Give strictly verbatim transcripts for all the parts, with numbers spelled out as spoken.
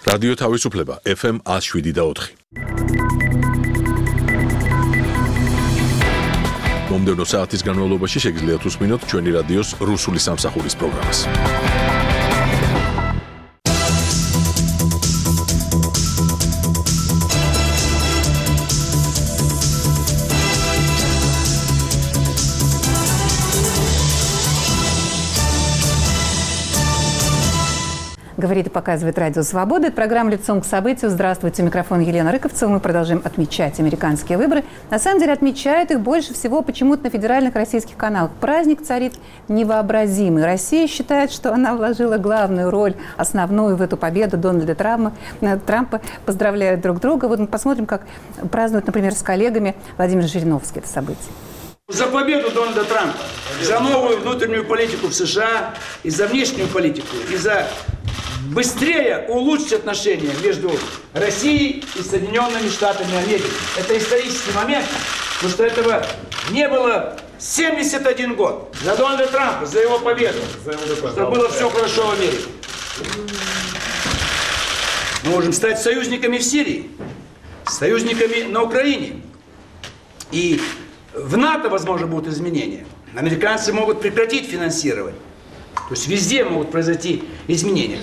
რადიო თავისუფლება ეფ ემ one oh seven და four. მომდევნო საათის განმავლობაში შეგიძლიათ უსმინოთ ჩვენი რადიოს რუსული სამსახურის პროგრამას. Говорит и показывает Радио Свобода. Это программа «Лицом к событию». Здравствуйте, микрофон Елена Рыковцева. Мы продолжаем отмечать американские выборы. На самом деле отмечают их больше всего почему-то на федеральных российских каналах. Праздник царит невообразимый. Россия считает, что она вложила главную роль, основную в эту победу Дональда Трампа. Трампа поздравляют друг друга. Вот мы посмотрим, как празднует, например, с коллегами Владимир Жириновский это событие. За победу Дональда Трампа, за новую внутреннюю политику в США, и за внешнюю политику, и за быстрее улучшить отношения между Россией и Соединенными Штатами Америки. Это исторический момент, потому что этого не было семьдесят один год. За Дональда Трампа, за его победу, чтобы было все хорошо в Америке. Мы можем стать союзниками в Сирии, союзниками на Украине. И в НАТО, возможно, будут изменения. Американцы могут прекратить финансирование. То есть везде могут произойти изменения.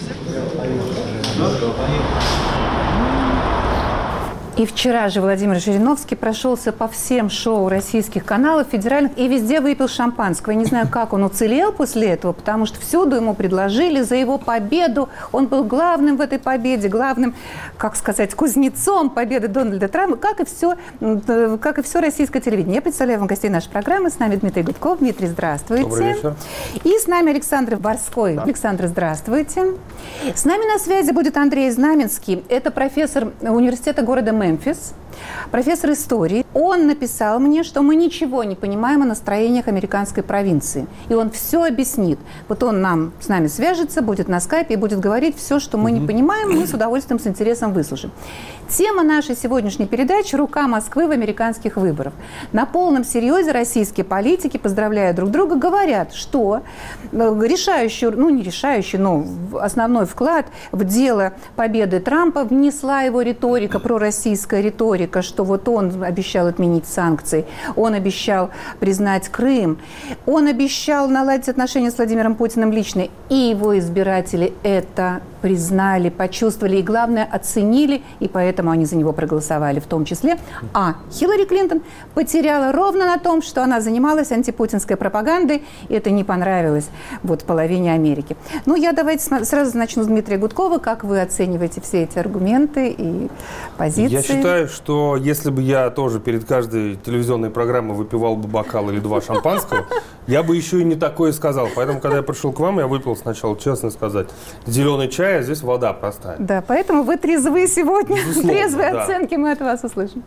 И вчера же Владимир Жириновский прошелся по всем шоу российских каналов, федеральных, и везде выпил шампанского. Я не знаю, как он уцелел после этого, потому что всюду ему предложили за его победу. Он был главным в этой победе, главным, как сказать, кузнецом победы Дональда Трампа, как и все, как и все российское телевидение. Я представляю вам гостей нашей программы. С нами Дмитрий Гудков. Дмитрий, здравствуйте. Добрый вечер. И с нами Александр Борской. Да. Александр, здравствуйте. С нами на связи будет Андрей Знаменский. Это профессор университета города Мемфис, профессор истории. Он написал мне, что мы ничего не понимаем о настроениях американской провинции. И он все объяснит. Вот он нам, с нами свяжется, будет на скайпе и будет говорить все, что мы mm-hmm. не понимаем, мы с удовольствием, с интересом выслушаем. Тема нашей сегодняшней передачи – «Рука Москвы в американских выборах». На полном серьезе российские политики, поздравляя друг друга, говорят, что решающую, ну не решающую, но основной вклад в дело победы Трампа внесла его риторика, пророссийская риторика, что вот он обещал отменить санкции, он обещал признать Крым, он обещал наладить отношения с Владимиром Путиным лично, и его избиратели это признали, почувствовали и, главное, оценили, и поэтому они за него проголосовали в том числе. А Хиллари Клинтон потеряла ровно на том, что она занималась антипутинской пропагандой, и это не понравилось вот половине Америки. Ну, я давайте сразу начну с Дмитрия Гудкова. Как вы оцениваете все эти аргументы и позиции? Я считаю, что если бы я тоже перед каждой телевизионной программой выпивал бы бокал или два шампанского, я бы еще и не такое сказал. Поэтому, когда я пришел к вам, я выпил сначала, честно сказать, зеленый чай, а здесь вода простая. Да, поэтому вы трезвы сегодня. Безусловно, трезвые да. оценки мы от вас услышим.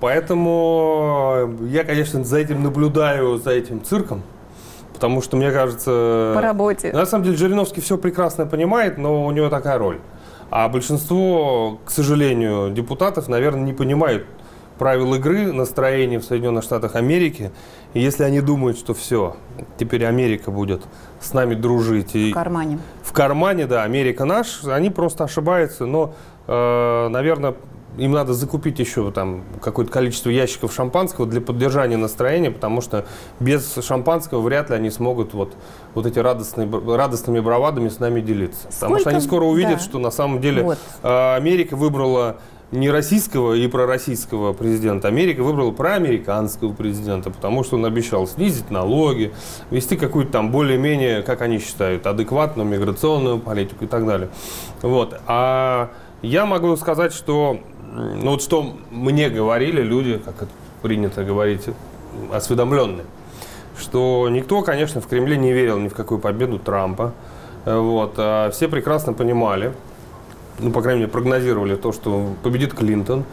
Поэтому я, конечно, за этим наблюдаю, за этим цирком. Потому что, мне кажется... По работе. На самом деле, Жириновский все прекрасно понимает, но у него такая роль. А большинство, к сожалению, депутатов, наверное, не понимают правил игры, настроения в Соединенных Штатах Америки. И если они думают, что все, теперь Америка будет с нами дружить. И в кармане. В кармане, да, Америка наш, они просто ошибаются. Но, э, наверное, им надо закупить еще там какое-то количество ящиков шампанского для поддержания настроения, потому что без шампанского вряд ли они смогут вот, вот эти радостные, радостными бравадами с нами делиться. Сколько? Потому что они скоро увидят, да. что на самом деле вот. э, Америка выбрала не российского и пророссийского президента. Америка выбрала проамериканского президента, потому что он обещал снизить налоги, вести какую-то там более-менее, как они считают, адекватную миграционную политику и так далее. Вот. А я могу сказать, что, ну вот что мне говорили люди, как это принято говорить, осведомленные, что никто, конечно, в Кремле не верил ни в какую победу Трампа. Вот. А все прекрасно понимали, ну, по крайней мере, прогнозировали то, что победит Клинтон.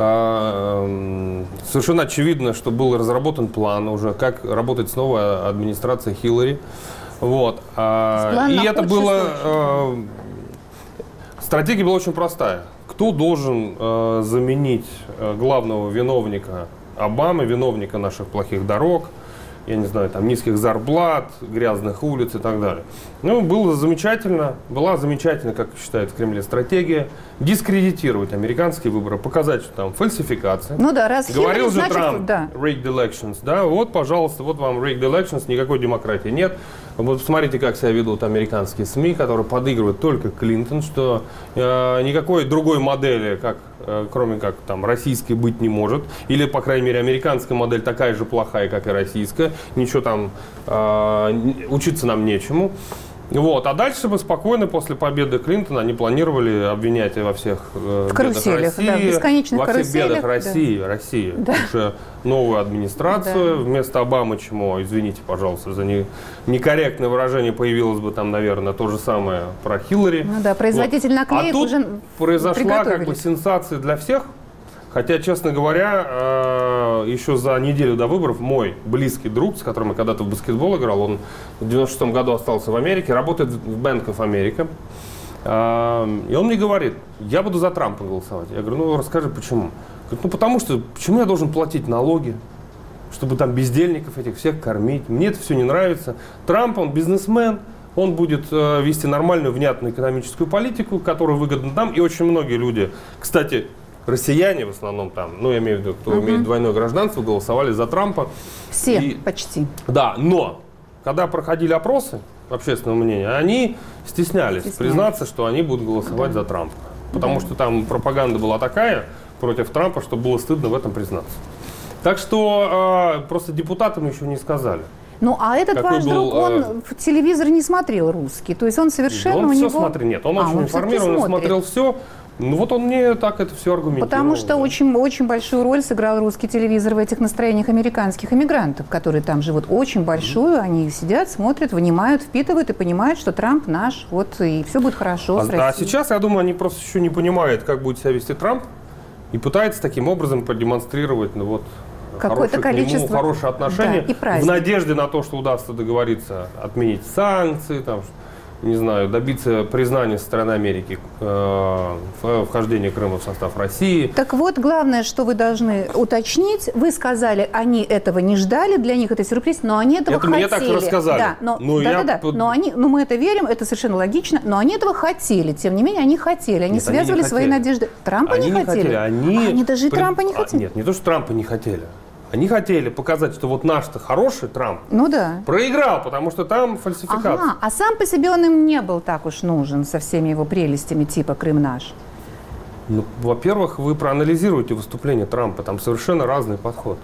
Совершенно очевидно, что был разработан план уже, как работать с новой администрацией Хиллари. Вот. И это было... Стратегия была очень простая. Кто должен заменить главного виновника Обамы, виновника наших плохих дорог, я не знаю, там низких зарплат, грязных улиц и так далее. Ну, было замечательно, была замечательная, как считает в Кремле, стратегия дискредитировать американские выборы, показать, что там фальсификация. Ну да, раз говорил Хиллари, же значит, Трамп, да. rigged elections, да, вот, пожалуйста, вот вам rigged elections, никакой демократии нет. Вот посмотрите, как себя ведут американские СМИ, которые подыгрывают только Клинтон, что э, никакой другой модели, как, э, кроме как там российской, быть не может. Или, по крайней мере, американская модель такая же плохая, как и российская. Ничего там, э, учиться нам нечему. Вот. А дальше бы спокойно после победы Клинтона они планировали обвинять во всех э, в каруселях, России, да, в бесконечных во всех каруселях, бедах да. России, России. Да. Уже новую администрацию Да. вместо Обамы, чему, извините, пожалуйста, за не, некорректное выражение, появилось бы там, наверное, то же самое про Хиллари. Ну да, производитель Вот. наклеек а тут уже произошла как бы приготовились. сенсация для всех. Хотя, честно говоря, э, еще за неделю до выборов мой близкий друг, с которым я когда-то в баскетбол играл, он в девяносто шестом году остался в Америке, работает в Bank of America. Э, и он мне говорит, я буду за Трампа голосовать. Я говорю, ну расскажи, почему? Говорит, ну потому что, почему я должен платить налоги, чтобы там бездельников этих всех кормить? Мне это все не нравится. Трамп, он бизнесмен. Он будет э, вести нормальную, внятную экономическую политику, которая выгодна нам. И очень многие люди, кстати, россияне в основном там, ну, я имею в виду, кто uh-huh. имеет двойное гражданство, голосовали за Трампа. Все и, почти. Да, но когда проходили опросы общественного мнения, они стеснялись, стеснялись. признаться, что они будут голосовать да. за Трампа. Потому да. что там пропаганда была такая против Трампа, что было стыдно в этом признаться. Так что э, просто депутатам еще не сказали. Ну, а этот Какой ваш был, друг, он э... в телевизор не смотрел русский, то есть он совершенно он у все него... смотрел, нет, он а, очень он информирован, он смотрел все. Ну вот он мне так это все аргументировал. Потому что да. очень, очень большую роль сыграл русский телевизор в этих настроениях американских иммигрантов, которые там живут. Очень большую. Mm-hmm. Они сидят, смотрят, вынимают, впитывают и понимают, что Трамп наш, вот, и все будет хорошо а, с Россией. А сейчас, я думаю, они просто еще не понимают, как будет себя вести Трамп, и пытаются таким образом продемонстрировать, ну вот, какое-то количество... к нему хорошее отношение, да, и в надежде на то, что удастся договориться, отменить санкции, там, не знаю, добиться признания со стороны Америки э, вхождения Крыма в состав России. Так вот, главное, что вы должны уточнить, вы сказали, они этого не ждали, для них это сюрприз, но они этого это хотели. Это мне так рассказали. Да, но, ну, да, я... да, да. Но, они, но мы это верим, это совершенно логично, но они этого хотели, тем не менее, они хотели, они Нет, связывали они не свои хотели. надежды. Трампа они не, не хотели? хотели. Они, они даже и при... Трампа не хотели? А, нет, не то, что Трампа не хотели. Они хотели показать, что вот наш-то хороший Трамп ну, да. проиграл, потому что там фальсификация. Ага, а сам по себе он им не был так уж нужен со всеми его прелестями типа «Крым наш». Ну, во-первых, вы проанализируете выступление Трампа, там совершенно разный подход.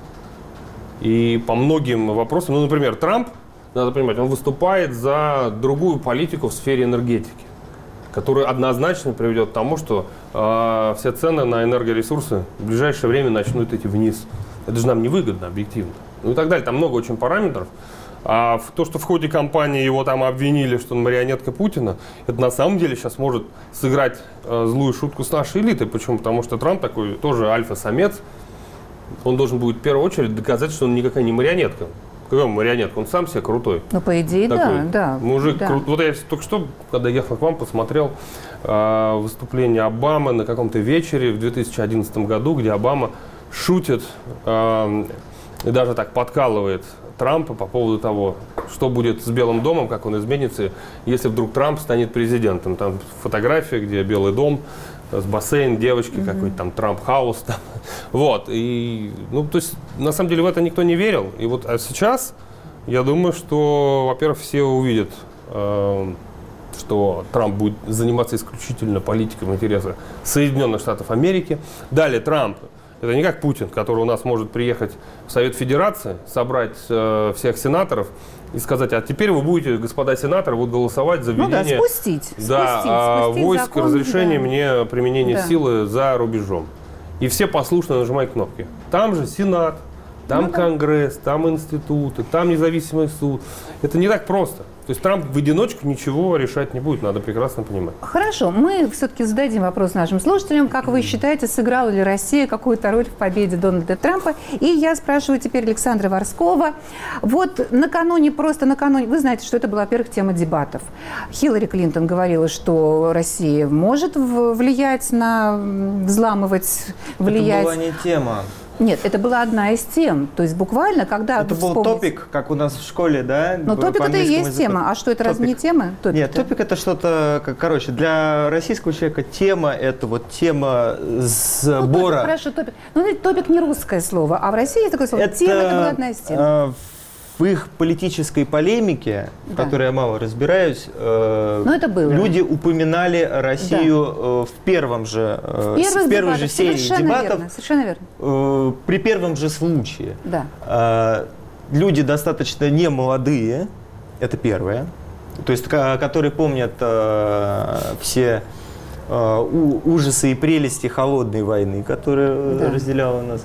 И по многим вопросам, ну, например, Трамп, надо понимать, он выступает за другую политику в сфере энергетики, которая однозначно приведет к тому, что э, все цены на энергоресурсы в ближайшее время начнут идти вниз. Это же нам невыгодно, объективно. Ну и так далее. Там много очень параметров. А в то, что в ходе кампании его там обвинили, что он марионетка Путина, это на самом деле сейчас может сыграть э, злую шутку с нашей элитой. Почему? Потому что Трамп такой тоже альфа-самец. Он должен будет в первую очередь доказать, что он никакая не марионетка. Какой марионетка? Он сам себе крутой. Ну, по идее, такой да, да. Мужик да. крут. Вот я только что, когда ехал к вам, посмотрел э, выступление Обамы на каком-то вечере в две тысячи одиннадцатом году, где Обама шутит э, и даже так подкалывает Трампа по поводу того, что будет с Белым домом, как он изменится, если вдруг Трамп станет президентом. Там фотография, где Белый дом с бассейн, девочки, mm-hmm. какой-то там Трамп-хаус. Там. Вот. И, ну, то есть, на самом деле, в это никто не верил. И вот а сейчас, я думаю, что, во-первых, все увидят, э, что Трамп будет заниматься исключительно политикой в интересах Соединенных Штатов Америки. Далее Трамп. Это не как Путин, который у нас может приехать в Совет Федерации, собрать э, всех сенаторов и сказать, а теперь вы будете, господа сенаторы, будут голосовать за введение ну да, спустить, да, спустить, а, спустить войск, закон, разрешение да. мне применения да. силы за рубежом. И все послушно нажимают кнопки. Там же Сенат, там ну, Конгресс, да. там институты, там независимый суд. Это не так просто. То есть Трамп в одиночку ничего решать не будет, надо прекрасно понимать. Хорошо, мы все-таки зададим вопрос нашим слушателям. Как вы считаете, сыграла ли Россия какую-то роль в победе Дональда Трампа? И я спрашиваю теперь Александра Ворскова. Вот накануне, просто накануне, вы знаете, что это была, во-первых, тема дебатов. Хиллари Клинтон говорила, что Россия может влиять на, взламывать, влиять. Это была не тема. Нет, это была одна из тем. То есть буквально, когда Это был вспомнить... топик, как у нас в школе, да? Но топик это и есть тема. А что, это разве не тема? Топик-то? Нет, топик это что-то, как, короче, для российского человека тема это вот тема сбора. Ну, топик, хорошо, топик. Ну, топик не русское слово, а в России есть такое слово. Это, тема это была одна из тем. Э, в их политической полемике, в Да. которой я мало разбираюсь, э, Но это было. люди упоминали Россию э, в первом же, э, Первых в первой дебатах. же серии Совершенно дебатов, верно, совершенно верно. э, при первом же случае. Да. Э, люди достаточно немолодые, это первое, то есть ко- которые помнят э, все э, у- ужасы и прелести холодной войны, которая э, Да. разделяла нас.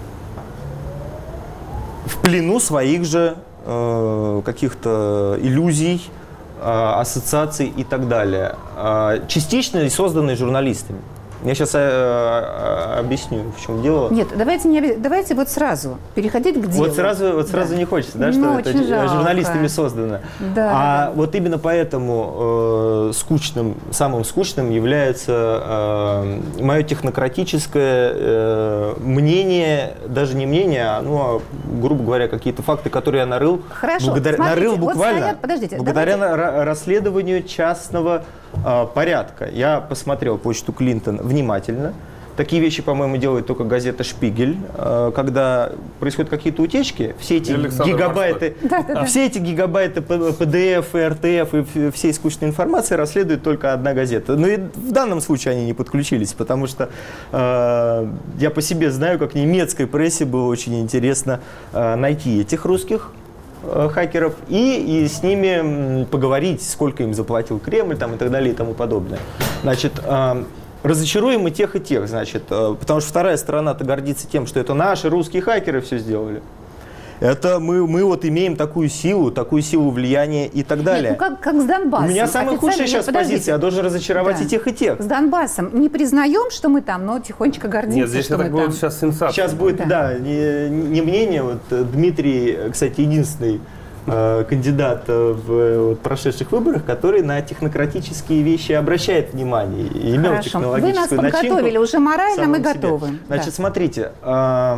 В плену своих же э, каких-то иллюзий, э, ассоциаций и так далее. Э, частично и созданные журналистами. Я сейчас э, э, объясню, в чем дело. Нет, давайте, не, оби- давайте вот сразу переходить к делу. Вот сразу, вот сразу Да. не хочется, да, Ну, что это очень жалко. журналистами создано. Да, а да. вот именно поэтому э, скучным, самым скучным является э, мое технократическое э, мнение, даже не мнение, а, ну, а, грубо говоря, какие-то факты, которые я нарыл, Хорошо, благодаря, смотрите, нарыл вот буквально, стоят- подождите, благодаря давайте- на- расследованию частного э, порядка. Я посмотрел почту Клинтон внимательно. Такие вещи, по-моему, делает только газета «Шпигель». Э, Когда происходят какие-то утечки, все эти Александр гигабайты, Да-да-да. все эти гигабайты пи ди эф, и эр ти эф и в- всей скучной информации расследует только одна газета. Но и в данном случае они не подключились, потому что э, я по себе знаю, как немецкой прессе было очень интересно э, найти этих русских э, хакеров и, и с ними м, поговорить, сколько им заплатил Кремль там, и так далее и тому подобное. Значит, э, разочаруем и тех, и тех, значит, э, потому что вторая сторона-то гордится тем, что это наши русские хакеры все сделали. Это мы, мы вот имеем такую силу, такую силу влияния и так далее. Нет, ну как, как с Донбассом. У меня самая Официально- худшая сейчас Подождите. позиция, я должен разочаровать Да. и тех, и тех. С Донбассом не признаем, что мы там, но тихонечко гордимся, Нет, здесь что это мы будет там. сейчас сенсация. Сейчас будет, Да. да, не, не мнение, вот э, Дмитрий, кстати, единственный э, кандидат э, в э, вот, прошедших выборах, который на технократические вещи обращает внимание и имел Хорошо. Вы нас технологическую начинку. подготовили, уже морально мы в самом себе. готовы. Значит, Да. смотрите, э,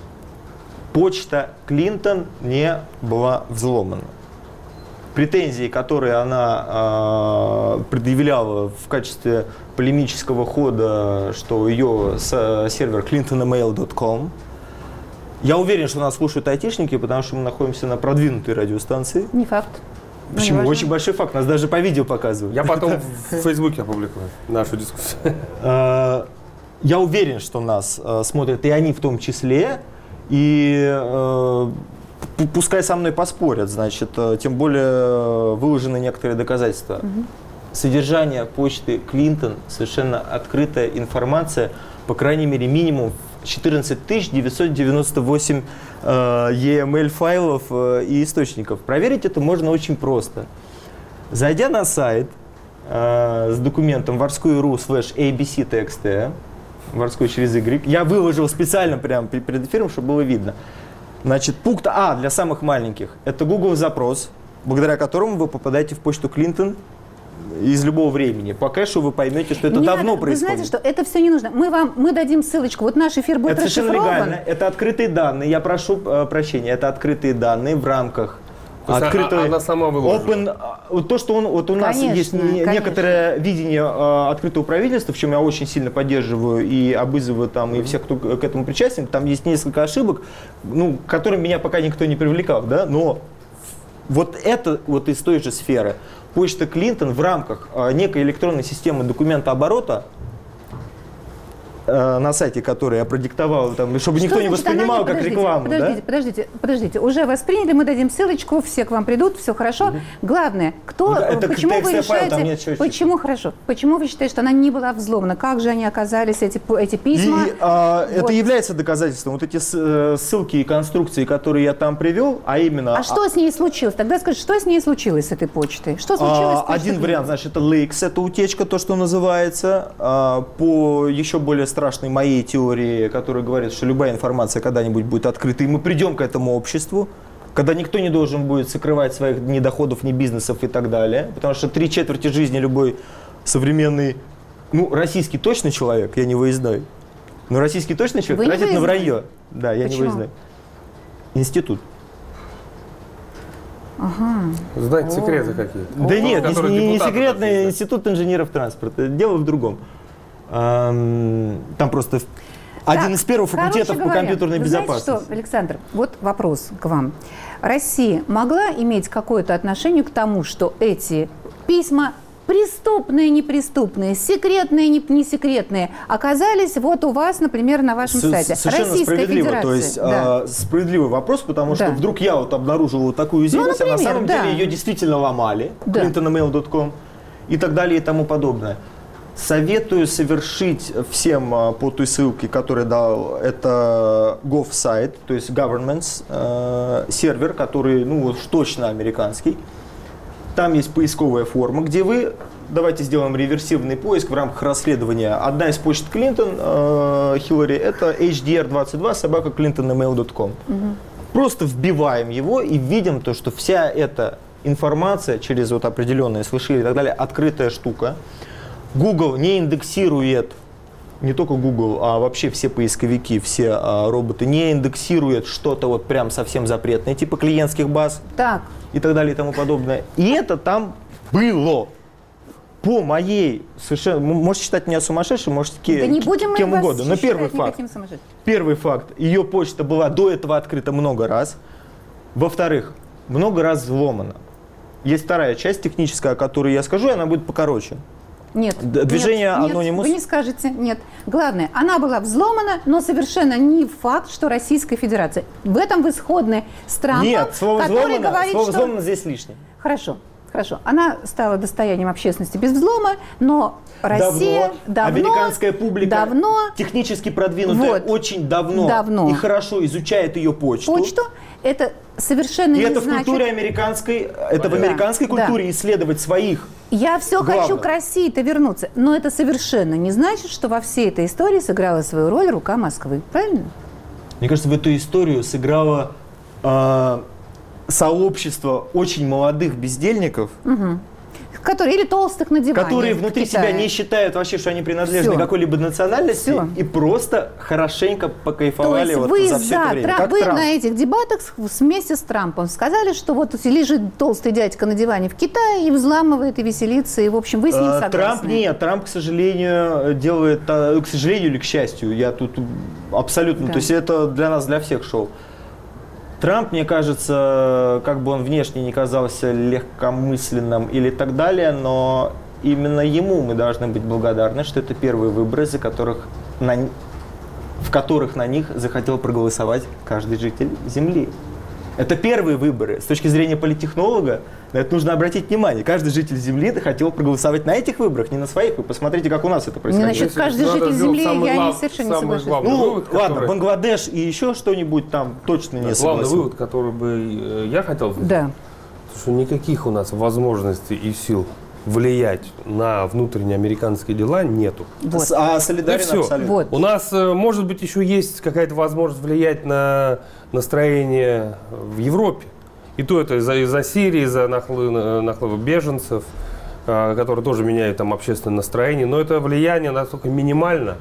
почта Клинтон не была взломана. Претензии, которые она э, предъявляла в качестве полемического хода, что ее с, сервер клинтон имейл точка ком. Я уверен, что нас слушают айтишники, потому что мы находимся на продвинутой радиостанции. Не факт. Ну, Почему? неважно. Очень большой факт. Нас даже по видео показывают. Я потом в Фейсбуке опубликую нашу дискуссию. Э, Я уверен, что нас э, смотрят и они в том числе. И э, п- пускай со мной поспорят, значит, э, тем более э, выложены некоторые доказательства. Содержание почты Клинтон совершенно открытая информация, по крайней мере, минимум четырнадцать тысяч девятьсот девяносто восемь э, и эм эль файлов э, и источников. Проверить это можно очень просто. Зайдя на сайт э, с документом varskoy.ru slash abc.txt, Varskoy через Y, я выложил специально прямо пе- перед эфиром, чтобы было видно. Значит, пункт А для самых маленьких – это Google запрос, благодаря которому вы попадаете в почту Клинтон из любого времени. По кэшу вы поймете, что это Не давно надо. происходит. Вы знаете, что это все не нужно. Мы вам мы дадим ссылочку. Вот наш эфир будет Это совершенно расшифрован. легально. Это открытые данные. Я прошу э, прощения. Это открытые данные в рамках То есть открытой- а- она сама выложила? Open, а, вот то, что он, вот у нас Конечно, есть не- конечно. некоторое видение э, открытого правительства, в чем я очень сильно поддерживаю и обызываю там и всех, кто к этому причастен. Там есть несколько ошибок, ну, к которым меня пока никто не привлекал, да, но вот это вот из той же сферы. Почта Клинтон в рамках э, некой электронной системы документооборота э, на сайте, который я продиктовал, там, чтобы Что никто не значит, воспринимал она не- как подождите, рекламу. Подождите, да? подождите, подождите. Уже восприняли, мы дадим ссылочку, все к вам придут, все хорошо. Главное, кто, Ну, это почему вы текстовый файл, там решаете, нет чего почему хорошо, почему вы считаете, что она не была взломана? Как же они оказались, эти, п- эти письма? И а, это Вот. является доказательством. Вот эти с- э, ссылки и конструкции, которые я там привел, а именно... А что с ней случилось? Тогда скажи, что с ней случилось с этой почтой? Что случилось А, с почтой? один вариант, значит, это лейкс, это утечка, то, что называется, а, по еще более страшной моей теории, которая говорит, что любая информация когда-нибудь будет открыта, и мы придем к этому обществу, когда никто не должен будет сокрывать своих ни доходов, ни бизнесов и так далее, потому что три четверти жизни любой современный, ну, российский точно человек, я не выездной, Но российский точно человек Вы не тратит на выездной? вранье. Да, я Почему? не выездной. Институт. Знать секреты какие-то. Да нет, не, которые не- не депутаты секретный такие, да. институт инженеров транспорта. Дело в другом. Ам, Там просто в- один Так, из первых короче факультетов по говоря, компьютерной вы знаете безопасности. что, Александр, вот вопрос к вам. Россия могла иметь какое-то отношение к тому, что эти письма преступные, неприступные, секретные, не, не секретные, оказались вот у вас, например, на вашем С- сайте. Совершенно Российская справедливо. Федерация. То есть Да. а, справедливый вопрос, потому что Да. вдруг я вот обнаружил вот такую уязвимость, а на например, самом да. деле ее действительно ломали. Да. клинтон мейл точка ком и так далее и тому подобное. Советую совершить всем а, по той ссылке, которую дал, это GovSite, то есть Governments, э, сервер, который, ну, вот точно американский. Там есть поисковая форма, где вы, давайте сделаем реверсивный поиск в рамках расследования. Одна из почт Клинтон, э, Хиллари, это эйч ди ар двадцать два собака клинтон мейл точка ком. Просто вбиваем его и видим то, что вся эта информация через вот определенные слыши и так далее, открытая штука. Google не индексирует, не только Google, а вообще все поисковики, все а, роботы не индексируют что-то вот прям совсем запретное, типа клиентских баз Так, и так далее и тому подобное. И это там было. По моей совершенно, м- можете считать меня сумасшедшим, можете ке- да не будем мы кем вас угодно. Но считать первый факт. никаким сумасшедшим. Первый факт. Ее почта была до этого открыта много раз. Во-вторых, много раз взломана. Есть вторая часть техническая, о которой я скажу, и она будет покороче. Нет, Д- движение нет, нет, Anonymous? вы не скажете, нет. Главное, она была взломана, но совершенно не факт, что Российская Федерация. В этом вы сходны с Трампом, Нет, слово который взломано, говорит, слово что... взломано здесь лишнее. Хорошо, хорошо. Она стала достоянием общественности без взлома, но Россия давно, американская публика давно технически продвинутая, Вот. очень давно, Давно. и хорошо изучает ее почту. почту, это совершенно И не это в значит... культуре американской, это в Да, американской да. культуре исследовать своих. Я все Главное. хочу к России-то вернуться, но это совершенно не значит, что во всей этой истории сыграла свою роль рука Москвы. Правильно? Мне кажется, в эту историю сыграло э, сообщество очень молодых бездельников, Которые, или толстых на диване которые в внутри Китае. себя не считают вообще, что они принадлежны Всё. какой-либо национальности, Всё. и просто хорошенько То покайфовали есть вот вы, за все за это время. Трамп- Как вы Трамп. на этих дебатах с- вместе с Трампом сказали, что вот лежит толстый дядька на диване в Китае и взламывает, и веселится, и, в общем, вы с ним Э, согласны. Трамп нет, Трамп, к сожалению, делает, э, к сожалению или к счастью, я тут абсолютно, Да. то есть это для нас, для всех шоу. Трамп, мне кажется, как бы он внешне не казался легкомысленным или так далее, но именно ему мы должны быть благодарны, что это первые выборы, за которых на, н- в которых на них захотел проголосовать каждый житель Земли. Это первые выборы. С точки зрения политтехнолога, на это нужно обратить внимание. Каждый житель Земли хотел проголосовать на этих выборах, не на своих. Вы посмотрите, как у нас это происходит. насчет каждый Надо житель сделать Земли, самый я не глав- совершенно не самый соглашусь. главный Ну, вывод, ладно, который- Бангладеш и еще что-нибудь там точно не Главный согласен. вывод, который бы э, я хотел сделать, Да. что никаких у нас возможностей и сил влиять на внутренние американские дела нету. Вот. С- А солидарен И всё. абсолютно. Вот. У нас, э, может быть, еще есть какая-то возможность влиять на настроение в Европе. И то это из-за, из-за Сирии, из-за нахлы- нахлыва беженцев, э, которые тоже меняют там общественное настроение. Но это влияние настолько минимально.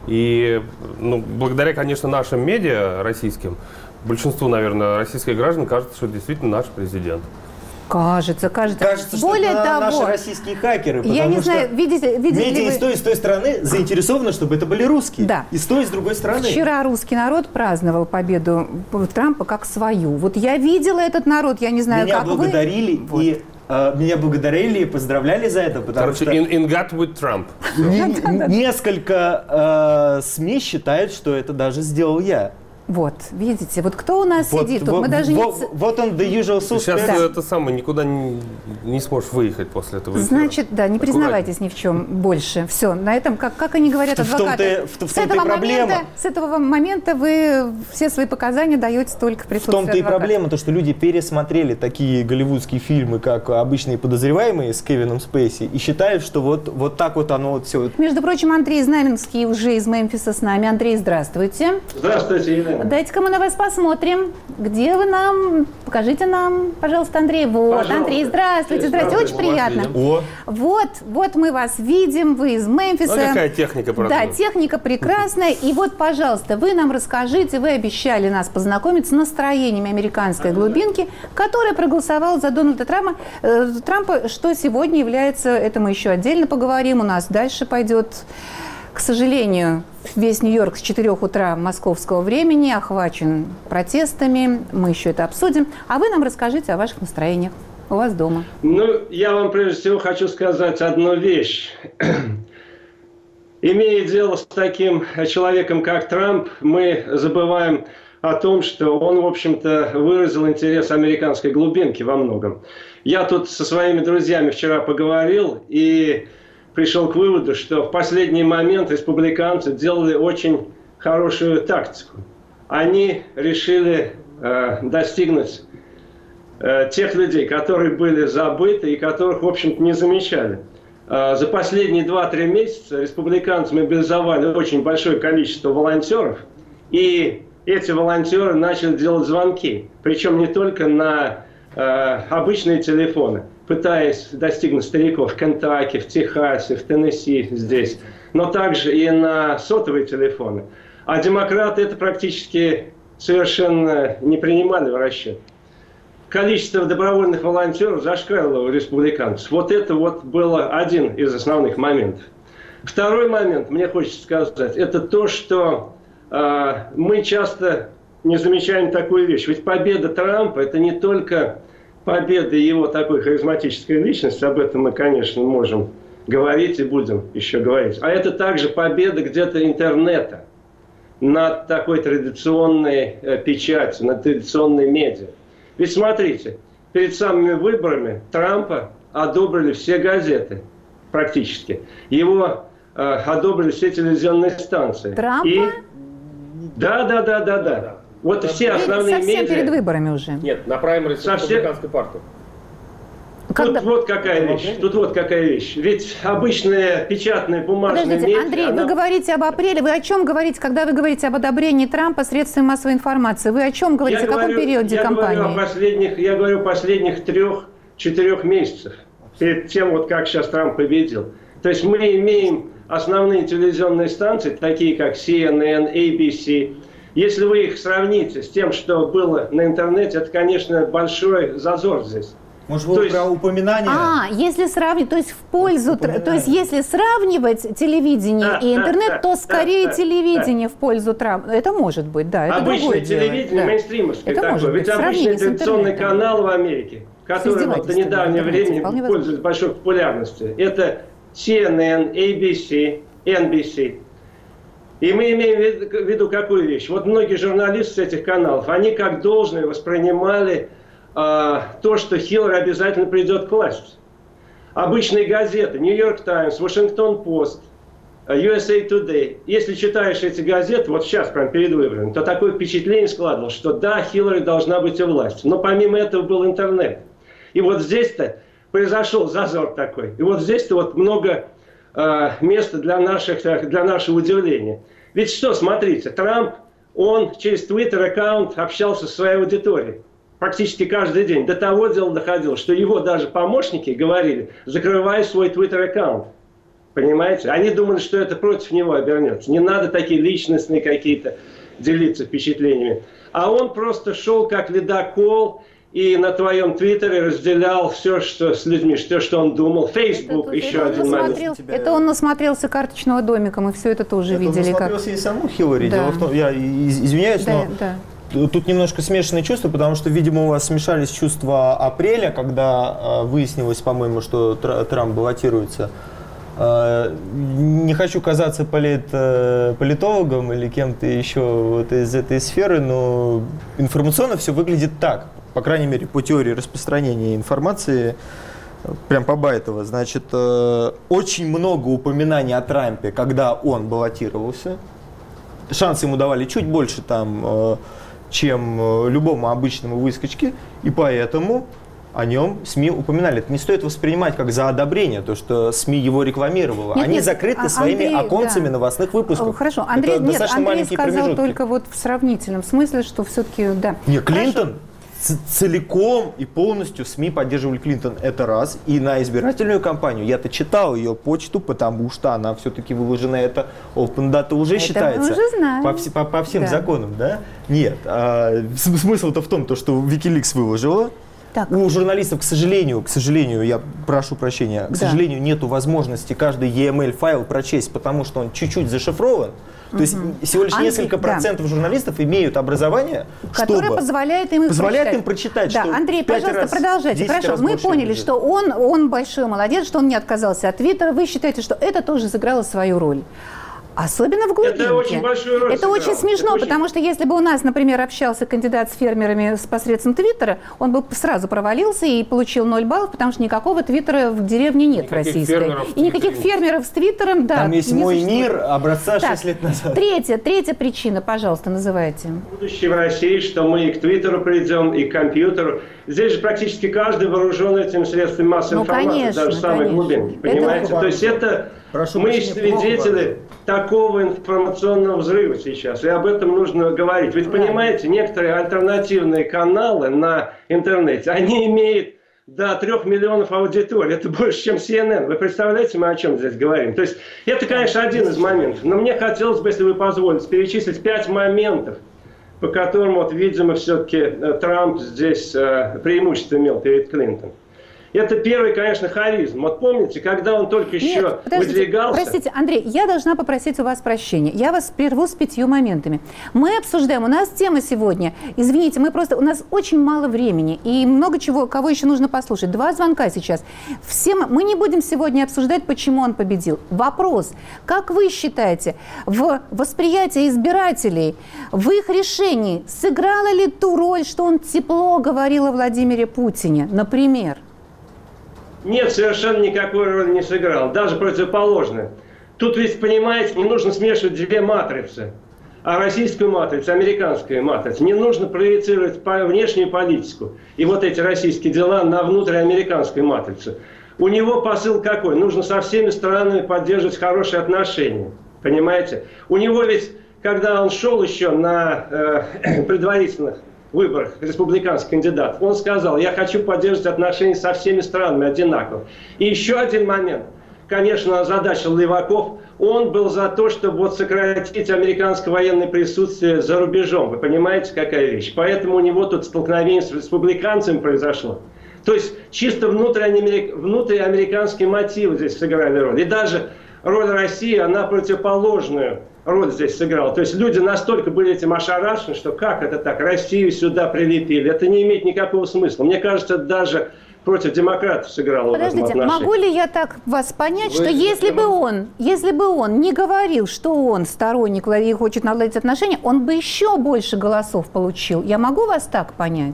И ну, благодаря, конечно, нашим медиа российским, большинству, наверное, российских граждан кажется, что это действительно наш президент. Кажется, кажется. Кажется, что Более это того, наши российские хакеры, потому я не что знаю, видите, видели медиа ли и с вы... той, и с той стороны заинтересованы, чтобы это были русские. Да. И с той, и с другой стороны. Вчера русский народ праздновал победу Трампа как свою. Вот я видела этот народ, я не знаю, Меня как благодарили вы. и э, меня благодарили и поздравляли за это, потому Короче, что in, in God with Trump. не- несколько э, СМИ считают, что это даже сделал я. Вот, видите, вот кто у нас Вот, сидит тут, вот, мы даже не... вот, ц- вот он, the usual Сейчас suspect. это самое, никуда не, не сможешь выехать после этого эфира. Значит, да, не признавайтесь ни в чем больше. Все, на этом, как, как они говорят В том-то адвокаты, и- в том- в с, том-то и этого проблема. момента, с этого момента вы все свои показания даете только в В присутствии том-то и адвоката. проблема, то, что люди пересмотрели такие голливудские фильмы, как «Обычные подозреваемые» с Кевином Спейси, и считают, что вот, вот так вот оно вот все. Между прочим, Андрей Знаменский уже из Мемфиса с нами. Андрей, здравствуйте. Здравствуйте, Елена. Дайте-ка мы на вас посмотрим. Где вы нам? Покажите нам, пожалуйста, Андрей. Вот, Пожалуйста. Андрей, здравствуйте, здравствуйте. Очень приятно. О, Вот, вот мы вас видим, вы из Мемфиса. Ну, какая техника, правда? Да, техника прекрасная. И вот, пожалуйста, вы нам расскажите, вы обещали нас познакомить с настроениями американской глубинки, которая проголосовала за Дональда Трампа, э, Трампа, что сегодня является, это мы еще отдельно поговорим, у нас дальше пойдет, к сожалению, весь Нью-Йорк с четырёх утра московского времени охвачен протестами, мы еще это обсудим, а вы нам расскажите о ваших настроениях у вас дома. Ну, я вам прежде всего хочу сказать одну вещь. Имея дело с таким человеком, как Трамп, мы забываем о том, что он, в общем-то, выразил интерес американской глубинки во многом. Я тут со своими друзьями вчера поговорил и пришел к выводу, что в последний момент республиканцы делали очень хорошую тактику. Они решили э, достигнуть э, тех людей, которые были забыты и которых, в общем-то, не замечали. Э, за последние два-три месяца республиканцы мобилизовали очень большое количество волонтеров, и эти волонтеры начали делать звонки, причем не только на э, обычные телефоны, пытаясь достигнуть стариков в Кентаки, в Техасе, в Теннесси здесь, но также и на сотовые телефоны. А демократы это практически совершенно не принимали в расчет. Количество добровольных волонтеров зашкалило у республиканцев. Вот это вот было один из основных моментов. Второй момент, мне хочется сказать, это то, что э, мы часто не замечаем такую вещь. Ведь победа Трампа – это не только победа его такой харизматической личности, об этом мы, конечно, можем говорить и будем еще говорить, а это также победа где-то интернета над такой традиционной э, печатью, над традиционной медиа. Ведь смотрите, перед самыми выборами Трампа одобрили все газеты практически. Его э, одобрили все телевизионные станции. Трампа? И... Да, да, да, да, да. Вот все основные совсем медиа... перед выборами уже. Нет, на праймериз республиканской партии. Когда... Тут вот какая вещь. Тут вот какая вещь. Ведь обычные печатные бумажные Подождите, медиа... Андрей, она... вы говорите об апреле. Вы о чем говорите, когда вы говорите об одобрении Трампа средствами массовой информации? Вы о чем говорите? Я о каком говорю, периоде я кампании? Говорю о последних, я говорю о последних трех-четырех месяцев. Перед тем, вот как сейчас Трамп победил. То есть мы имеем основные телевизионные станции, такие как си эн эн, эй би си. Если вы их сравните с тем, что было на интернете, это, конечно, большой зазор здесь. может, То вы есть- про упоминание? А, если сравнивать, то есть в пользу, Упоминаю. то есть если сравнивать телевидение Да, и да, интернет, да, то да, скорее да, телевидение в пользу Трампа. Это может быть, да, это Обычное другое дело, телевидение, да. мейнстримовское Это такое. может быть, Ведь в сравнении обычный с традиционный интернетом. канал в Америке, который вот до издевательством недавнего в интернете, времени вполне пользуется большой популярностью, это си эн эн, эй би си, эн би си. И мы имеем в виду какую вещь? Вот многие журналисты с этих каналов, они как должное воспринимали э, то, что Хиллари обязательно придет к власти. Обычные газеты, Нью-Йорк Таймс, Вашингтон Пост, ю эс эй Today. Если читаешь эти газеты, вот сейчас, прям перед выборами, то такое впечатление складывалось, что да, Хиллари должна быть у власти. Но помимо этого был интернет. И вот здесь-то произошел зазор такой. И вот здесь-то вот много э, места для, наших, для нашего удивления. Ведь что, смотрите, Трамп, он через Twitter-аккаунт общался со своей аудиторией. Практически каждый день. До того дела доходило, что его даже помощники говорили, закрывай свой Twitter-аккаунт. Понимаете? Они думали, что это против него обернется. Не надо такие личностные какие-то делиться впечатлениями. А он просто шел как ледокол и на твоем Твиттере разделял все, что с людьми, все, что он думал. Facebook Это- еще это он один момент. насмотрел- Тебя- Это он насмотрелся карточного домика, мы все это тоже Это он видели. Как... насмотрелся и саму Хиллари. Да. Дело в том, я из- извиняюсь, Да, но да. тут немножко смешанные чувства, потому что, видимо, у вас смешались чувства апреля, когда э, выяснилось, по-моему, что Тр- Трамп баллотируется. Э, не хочу казаться полит, э, политологом или кем-то еще вот из этой сферы, но информационно все выглядит так. По крайней мере, по теории распространения информации, э, прям по Байтово. Значит, э, очень много упоминаний о Трампе, когда он баллотировался. Шансы ему давали чуть больше там, э, чем э, любому обычному выскочке, и поэтому о нем СМИ упоминали. Это не стоит воспринимать как за одобрение, то, что СМИ его рекламировало. Нет, Они нет, закрыты а, своими Андрей, оконцами да. новостных выпусков. Хорошо, Андрей, это нет, достаточно Андрей маленькие сказал промежутки. только вот в сравнительном смысле, что все-таки, да. Не, Клинтон ц- целиком и полностью СМИ поддерживали Клинтон, это раз. И на избирательную кампанию, я-то читал ее почту, потому что она все-таки выложена, это Open Data уже Это считается. мы уже знаем. По, вс- по- по всем Да. законам, да? Нет, а, с- смысл-то в том, то, что Wikileaks выложила. Так. У журналистов, к сожалению, к сожалению, я прошу прощения, к Да. сожалению, нету возможности каждый и эм эль-файл прочесть, потому что он чуть-чуть зашифрован. То есть всего лишь Андрей, несколько да. процентов журналистов имеют образование, Которое чтобы... позволяет им их позволяет прочитать. им прочитать, Да, что Андрей, в пять пожалуйста, раз, продолжайте. десять Хорошо, раз мы больше поняли, лежит. что он, он большой молодец, что он не отказался от Твиттера. Вы считаете, что это тоже сыграло свою роль? Особенно в глубинке. Это очень большую роль Это очень сыграло. смешно, Это очень- потому что если бы у нас, например, общался кандидат с фермерами с посредством Твиттера, он бы сразу провалился и получил ноль баллов, потому что никакого Твиттера в деревне нет в Никаких российской. фермеров в И никаких Твиттере нет. фермеров с Твиттером, да. Там есть не «Мой существует. мир» образца Так, шесть лет назад. Третья, третья причина, пожалуйста, называйте. Будущее в России, что мы и к Твиттеру придем, и к компьютеру. Здесь же практически каждый вооружен этим средством массовой Ну, информации, конечно, даже самые конечно. глубинные. Это Понимаете? плохо. То есть это Прошу мы прощения, плохо, свидетели такого информационного взрыва сейчас. И об этом нужно говорить. Ведь понимаете, некоторые альтернативные каналы на интернете, они имеют до трех миллионов аудиторий. Это больше, чем си эн эн. Вы представляете, мы о чем здесь говорим? То есть это, конечно, один из моментов. Но мне хотелось бы, если вы позволите, перечислить пять моментов, по которым, вот, видимо, все-таки Трамп здесь э, преимущество имел перед Клинтоном. Это первый, конечно, харизм. Вот помните, когда он только еще Нет, подождите, выдвигался... простите, Андрей, я должна попросить у вас прощения. Я вас прерву с пятью моментами. Мы обсуждаем, у нас тема сегодня, извините, мы просто, у нас очень мало времени и много чего, кого еще нужно послушать. Два звонка сейчас. Все мы, мы не будем сегодня обсуждать, почему он победил. Вопрос, как вы считаете, в восприятии избирателей, в их решении сыграла ли ту роль, что он тепло говорил о Владимире Путине, например? Нет, совершенно никакой роли не сыграл. Даже противоположное. Тут ведь, понимаете, не нужно смешивать две матрицы. А российскую матрицу, американскую матрицу. Не нужно проецировать по внешнюю политику и вот эти российские дела на внутриамериканскую матрицу. У него посыл какой? Нужно со всеми странами поддерживать хорошие отношения. Понимаете? У него ведь, когда он шел еще на э, предварительных выборах, республиканский кандидат, он сказал, я хочу поддерживать отношения со всеми странами одинаково. И еще один момент. Конечно, озадачил Леваков. Он был за то, чтобы вот сократить американское военное присутствие за рубежом. Вы понимаете, какая вещь? Поэтому у него тут столкновение с республиканцами произошло. То есть чисто внутриамериканские мотивы здесь сыграли роль. И даже роль России, она противоположную роль здесь сыграла. То есть люди настолько были этим ошарашены, что как это так, Россию сюда прилепили. Это не имеет никакого смысла. Мне кажется, это даже против демократов сыграло. Подождите, могу ли я так вас понять, что если бы он, если бы он не говорил, что он сторонник и хочет наладить отношения, он бы еще больше голосов получил? Я могу вас так понять?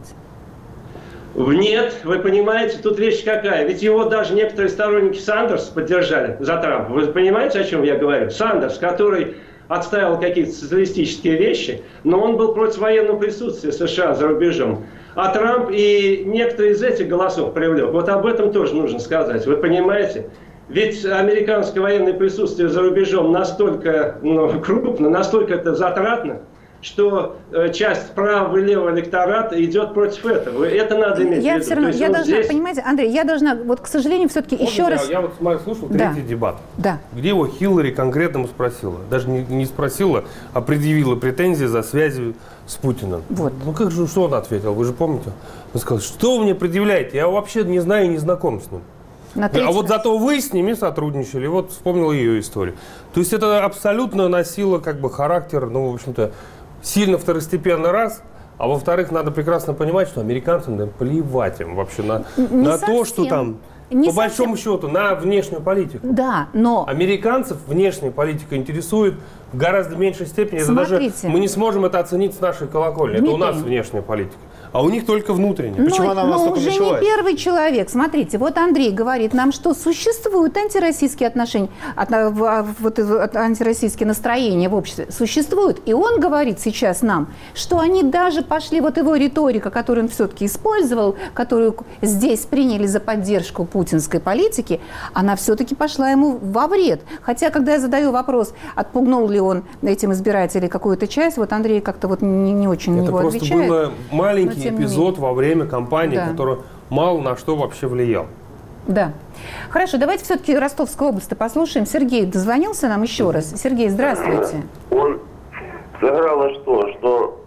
Нет, вы понимаете, тут вещь какая. Ведь его даже некоторые сторонники Сандерса поддержали за Трампа. Вы понимаете, о чем я говорю? Сандерс, который отстаивал какие-то социалистические вещи, но он был против военного присутствия США за рубежом. А Трамп и некоторые из этих голосов привлек. Вот об этом тоже нужно сказать. Вы понимаете? Ведь американское военное присутствие за рубежом настолько ну, крупно, настолько это затратно, что э, часть правого и левого электората идет против этого. Это надо иметь я в виду. Все равно, я вот должна, здесь... понимаете, Андрей, я должна, вот, к сожалению, все-таки еще я, раз... Я вот смотри, слушал Да. третий дебат, Да. где его Хиллари конкретно ему спросила. Даже не, не спросила, а предъявила претензии за связи с Путиным. Вот. Ну как же, что он ответил? Вы же помните? Он сказал, что вы мне предъявляете? Я вообще не знаю и не знаком с ним. На А третий вот раз. зато вы с ними сотрудничали, вот вспомнил ее историю. То есть это абсолютно носило как бы характер, ну, в общем-то, сильно второстепенный раз, а во-вторых, надо прекрасно понимать, что американцам да, плевать им вообще на, Не на совсем. то, что там, Не по большому счету, на внешнюю политику. Да, но... Американцев внешняя политика интересует в гораздо меньшей степени. Это даже Смотрите. мы не сможем это оценить с нашей колокольни. Это у нас Дмитрий. внешняя политика. а у них только внутренняя. Но, Почему она у нас но только уже началась? не первый человек. Смотрите, вот Андрей говорит нам, что существуют антироссийские отношения, от, вот, от, антироссийские настроения в обществе. Существуют. И он говорит сейчас нам, что они даже пошли, вот его риторика, которую он все-таки использовал, которую здесь приняли за поддержку путинской политики, она все-таки пошла ему во вред. Хотя, когда я задаю вопрос, отпугнул ли он этим избирателей какую-то часть, вот Андрей как-то вот не, не очень на Это него просто отвечает. был маленький но, эпизод во время кампании, Да. который мало на что вообще влиял. Да. Хорошо, давайте все-таки Ростовскую область послушаем. Сергей дозвонился нам еще раз. Сергей, здравствуйте. Он сыграло что? Что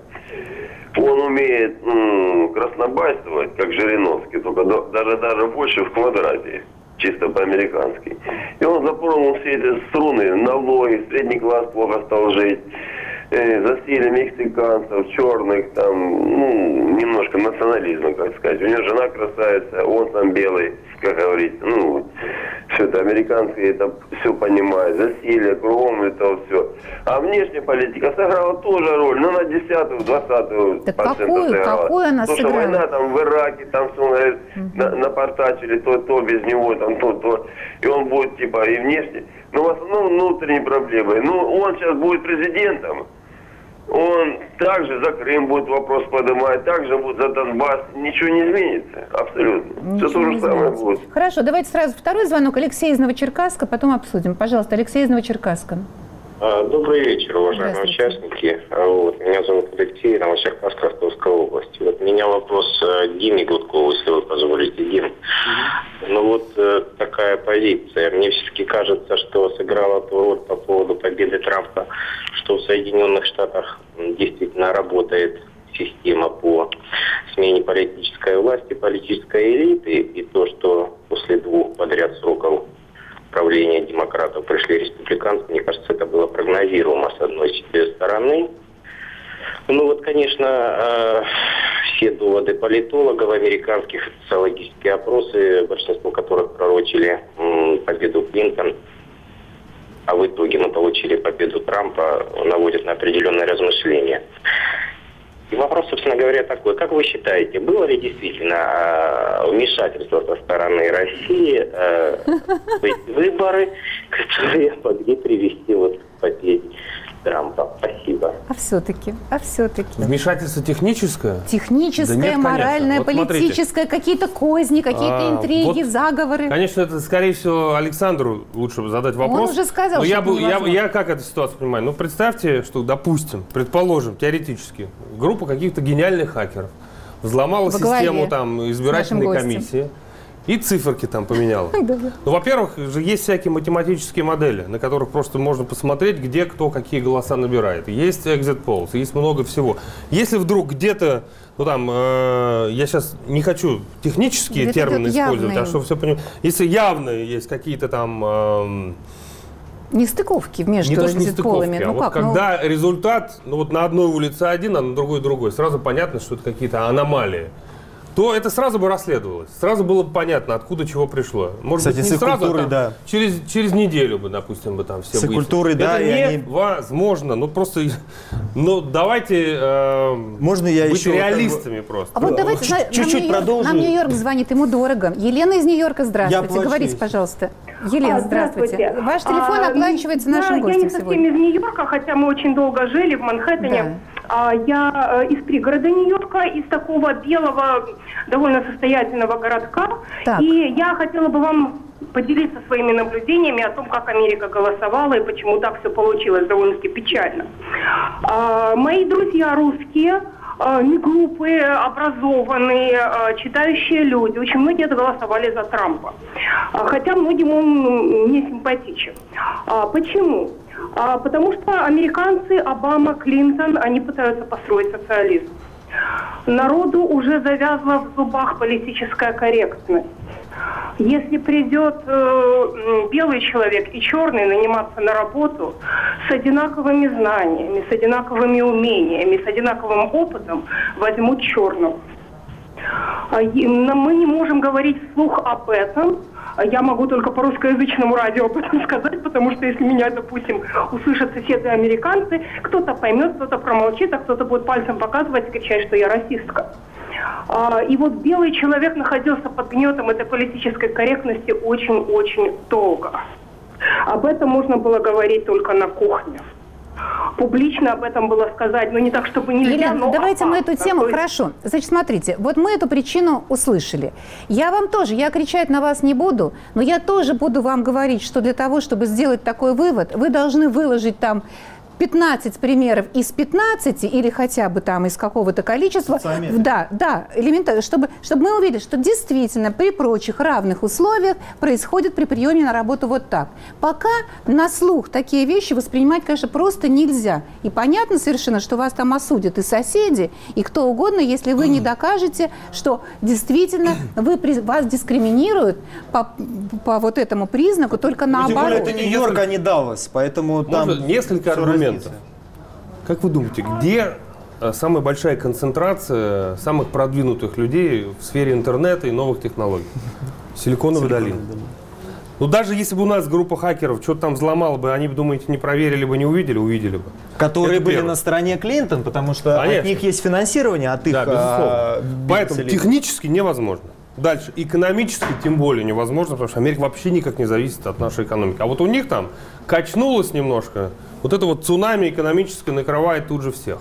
он умеет м, краснобайствовать, как Жириновский, только до, даже, даже больше в квадрате, чисто по-американски. И он запомнил все эти струны, налоги, средний класс плохо стал жить, э, засилие мексиканцев, черных, там, ну, немножко национализма, как сказать. У него жена красавица, он сам белый, как говорится, ну, все это американское, это все понимает, засилие, кругом это все. А внешняя политика сыграла тоже роль, но на десятую, двадцатую Так процентов какую, сыграла. какую она Потому сыграла? что война там в Ираке, там все, говорит, на, напортачили, то, то без него, там то, то. И он будет типа и внешне. Но в основном внутренние проблемы. Ну, он сейчас будет президентом. Он также за Крым будет вопрос поднимать, также будет за Донбасс. Ничего не изменится. Абсолютно. Ничего Все то не же самое изменится. будет. Хорошо, давайте сразу второй звонок. Алексей из Новочеркасска, потом обсудим. Пожалуйста, Алексей из Новочеркасска. Добрый вечер, уважаемые Здравствуйте. участники. Вот, меня зовут Алексей, Новочеркасск, Ростовская область. Вот у меня вопрос к Диме Гудкову, если вы позволите, Дим. Mm-hmm. Ну вот э, такая позиция. Мне все-таки кажется, что сыграла ту роль по поводу победы Трампа, что в Соединенных Штатах действительно работает система по смене политической власти, политической элиты, и то, что после двух подряд сроков правления демократов пришли республиканцы, мне кажется, это было прогнозируемо с одной стороны. Ну вот, конечно, э, все доводы политологов американских, социологические опросы, большинство которых пророчили м, победу Клинтон, а в итоге мы получили победу Трампа, наводят на определенные размышления. И вопрос, собственно говоря, такой. Как вы считаете, было ли действительно э, вмешательство со стороны России э, в эти выборы, которые могли привести вот к победе Трампа? Спасибо. А все-таки, а все-таки. Вмешательство техническое? Техническое, Да нет, моральное, конечно. Вот политическое, какие-то козни, какие-то А, интриги, вот, заговоры. Конечно, это, скорее всего, Александру лучше бы задать вопрос. Он уже сказал, Но что я, это бы, я, невозможно. я как эту ситуацию понимаю? Ну, представьте, что, допустим, предположим, теоретически, группа каких-то гениальных хакеров взломала Во главе систему там, избирательной с нашим гостем. комиссии и циферки там поменяла. Ну, во-первых, же есть всякие математические модели, на которых просто можно посмотреть, где кто какие голоса набирает. Есть exit polls, есть много всего. Если вдруг где-то, ну там, э, я сейчас не хочу технические Где-то термины идет использовать, явный. а чтобы все понимать. Если явные есть какие-то там... эм, Нестыковки между не то, что экзит-полами. нестыковки, а Ну вот как? когда результат, ну вот на одной улице один, а на другой другой, сразу понятно, что это какие-то аномалии, то это сразу бы расследовалось. Сразу было бы понятно, откуда чего пришло. Может Кстати, быть, с не их сразу, а культурой, там да. через, через неделю бы, допустим, бы там все С их выяснили. культурой, да, это и они- невозможно. Ну просто, ну давайте э, Можно я быть еще вот как бы- реалистами просто. А вот давайте, чуть- зна- нам чуть-чуть Нью-Йорк- продолжу. Нам Нью-Йорк звонит, ему дорого. Елена из Нью-Йорка, здравствуйте. оплачу, Говорите, если пожалуйста. Елена, А, здравствуйте. здравствуйте. Ваш телефон А, оплачивается я- нашим Я гостем не совсем сегодня. из Нью-Йорка, хотя мы очень долго жили в Манхэттене. А, Я э, из пригорода Нью-Йорка, из такого белого, довольно состоятельного городка. Так. И я хотела бы вам поделиться своими наблюдениями о том, как Америка голосовала и почему так все получилось довольно-таки печально. А, Мои друзья русские, а, не глупые, образованные, а, читающие люди, очень многие голосовали за Трампа. А, Хотя многим он не симпатичен. А, Почему? А, Потому что американцы, Обама, Клинтон, они пытаются построить социализм. Народу уже завязла в зубах политическая корректность. Если придет э, белый человек и черный наниматься на работу с одинаковыми знаниями, с одинаковыми умениями, с одинаковым опытом, возьмут черного. А, и, но мы не можем говорить вслух об этом, Я могу только по русскоязычному радио об этом сказать, потому что если меня, допустим, услышат соседы-американцы, кто-то поймет, кто-то промолчит, а кто-то будет пальцем показывать и кричать, что я расистка. И вот белый человек находился под гнетом этой политической корректности очень-очень долго. Об этом можно было говорить только на кухне. Публично об этом было сказать, но не так, чтобы нельзя, Елена, но давайте опасно. мы эту тему... То есть... Хорошо. Значит, смотрите, вот мы эту причину услышали. Я вам тоже, я кричать на вас не буду, но я тоже буду вам говорить, что для того, чтобы сделать такой вывод, вы должны выложить там пятнадцать примеров из пятнадцати или хотя бы там из какого-то количества. Да, да, элементарно, чтобы, чтобы мы увидели, что действительно при прочих равных условиях происходит при приеме на работу вот так. Пока на слух такие вещи воспринимать, конечно, просто нельзя. И понятно совершенно, что вас там осудят и соседи, и кто угодно, если вы не докажете, что действительно вы, вас дискриминируют по, по вот этому признаку, только наоборот. Тем более это Нью-Йорк, а не Даллас, поэтому там... Можно несколько аргументов. Как вы думаете, где самая большая концентрация самых продвинутых людей в сфере интернета и новых технологий? Силиконовая долина. Ну, даже если бы у нас группа хакеров что-то там взломала бы, они, думаете, не проверили бы, не увидели, увидели бы. Которые Это были первое. на стороне Клинтон, потому что Конечно. от них есть финансирование, от их... Да, безусловно. А, Поэтому технически невозможно. Дальше, экономически тем более невозможно, потому что Америка вообще никак не зависит от нашей экономики. А вот у них там качнулось немножко, вот это вот цунами экономическое накрывает тут же всех.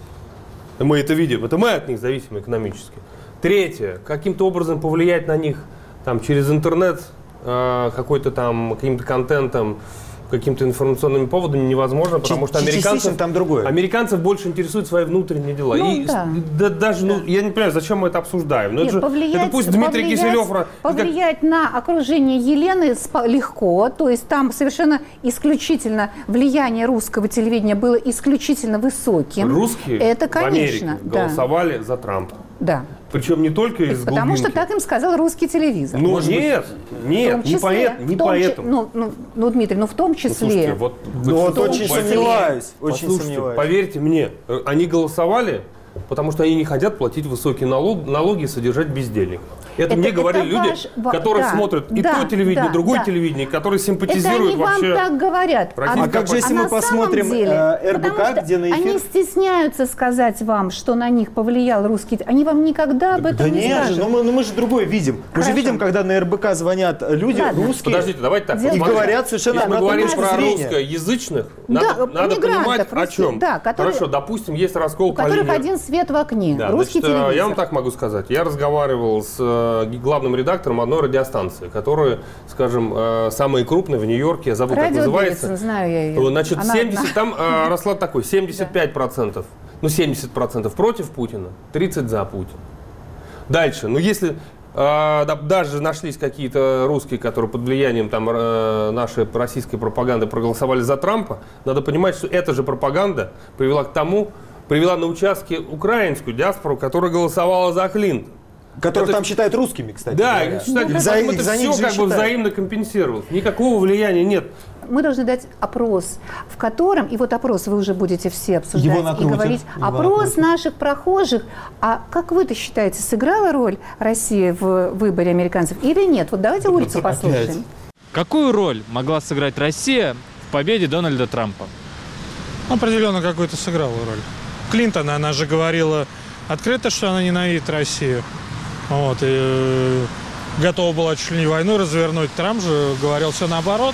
И мы это видим, это мы от них зависим экономически. Третье, каким-то образом повлиять на них там, через интернет, э, какой-то там, каким-то контентом, какими-то информационными поводами невозможно, потому что американцев, там другое. американцев больше интересуют свои внутренние дела. Ну, и да. Да, даже, ну, я не понимаю, зачем мы это обсуждаем. Но Нет, это, же, повлиять, это пусть Дмитрий повлиять, Киселев... Повлиять как... на окружение Елены легко, то есть там совершенно исключительно влияние русского телевидения было исключительно высоким. Русские это, в конечно, Америке да. голосовали за Трампа. Да. Причем не только из Потому глубинки. что так им сказал русский телевизор. Ну, Может нет, быть, нет, числе, не, поэт, не том, поэтому. Ну, ну, ну, Дмитрий, ну в том числе... Ну, слушайте, вот, ну, вот очень числе. сомневаюсь, очень Послушайте, сомневаюсь. Поверьте мне, они голосовали, потому что они не хотят платить высокие налог, налоги и содержать бездельников. Это, это мне говорили это люди, ваш... которые да, смотрят и да, то телевидение, да, и другое да. телевидение, которые симпатизируют это они вообще... вам так говорят. А как же, если а мы на посмотрим самом деле, э, эр бэ ка, где на эфир... Они стесняются сказать вам, что на них повлиял русский... Они вам никогда об этом да не нет скажут. же, ну мы, ну мы же другое видим. Мы Хорошо. же видим, когда на эр бэ ка звонят люди Ладно. русские. Подождите, давайте так. И Вот смотрите. говорят совершенно Если мы обратную говорим точку про зрения. русскоязычных, Да, надо, надо мигрантов понимать, о русских, чем. да, которые- Хорошо, допустим, есть раскол У по которых линии- один свет в окне. Да, Русский значит, телевизор. я вам так могу сказать. Я разговаривал с э, главным редактором одной радиостанции, которая, скажем, э, самая крупная в Нью-Йорке, я забыл, как Радио называется. Дэвидсон, знаю я ее. Значит, Она семьдесят, одна. там э, расклад такой, семьдесят пять процентов, ну семьдесят процентов против Путина, тридцать за Путина. Дальше, ну если... А, да, даже нашлись какие-то русские, которые под влиянием там, э, нашей российской пропаганды проголосовали за Трампа. Надо понимать, что эта же пропаганда привела к тому, привела на участке украинскую диаспору, которая голосовала за Клинтон. Которых Это- там считают русскими, кстати. Да, говоря. их, кстати, За- поэтому их это за них все же как бы считают. взаимно компенсировалось. Никакого влияния нет. Мы должны дать опрос, в котором, и вот опрос вы уже будете все обсуждать Его и накрутят, говорить, его опрос накрутят. наших прохожих, а как вы-то считаете, сыграла роль России в выборе американцев или нет? Вот давайте улицу послушаем. Какую роль могла сыграть Россия в победе Дональда Трампа? Определенно какую-то сыграла роль. Клинтон, она же говорила открыто, что она ненавидит Россию. Вот, и э, готова была чуть ли не войну развернуть. Трамп же говорил все наоборот.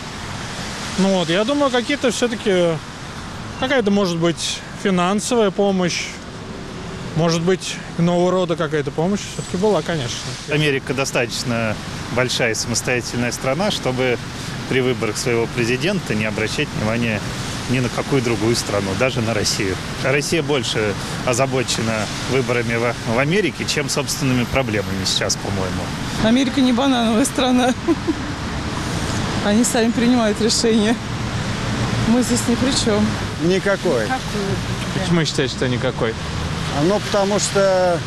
Ну вот, я думаю, какие-то все-таки, какая-то, может быть, финансовая помощь, может быть, иного рода какая-то помощь все-таки была, конечно. Америка достаточно большая и самостоятельная страна, чтобы при выборах своего президента не обращать внимания ни на какую другую страну, даже на Россию. А Россия больше озабочена выборами в, в Америке, чем собственными проблемами сейчас, по-моему. Америка не банановая страна. Они сами принимают решения. Мы здесь ни при чем. Никакой. Почему считаете, что никакой? Ну, потому что,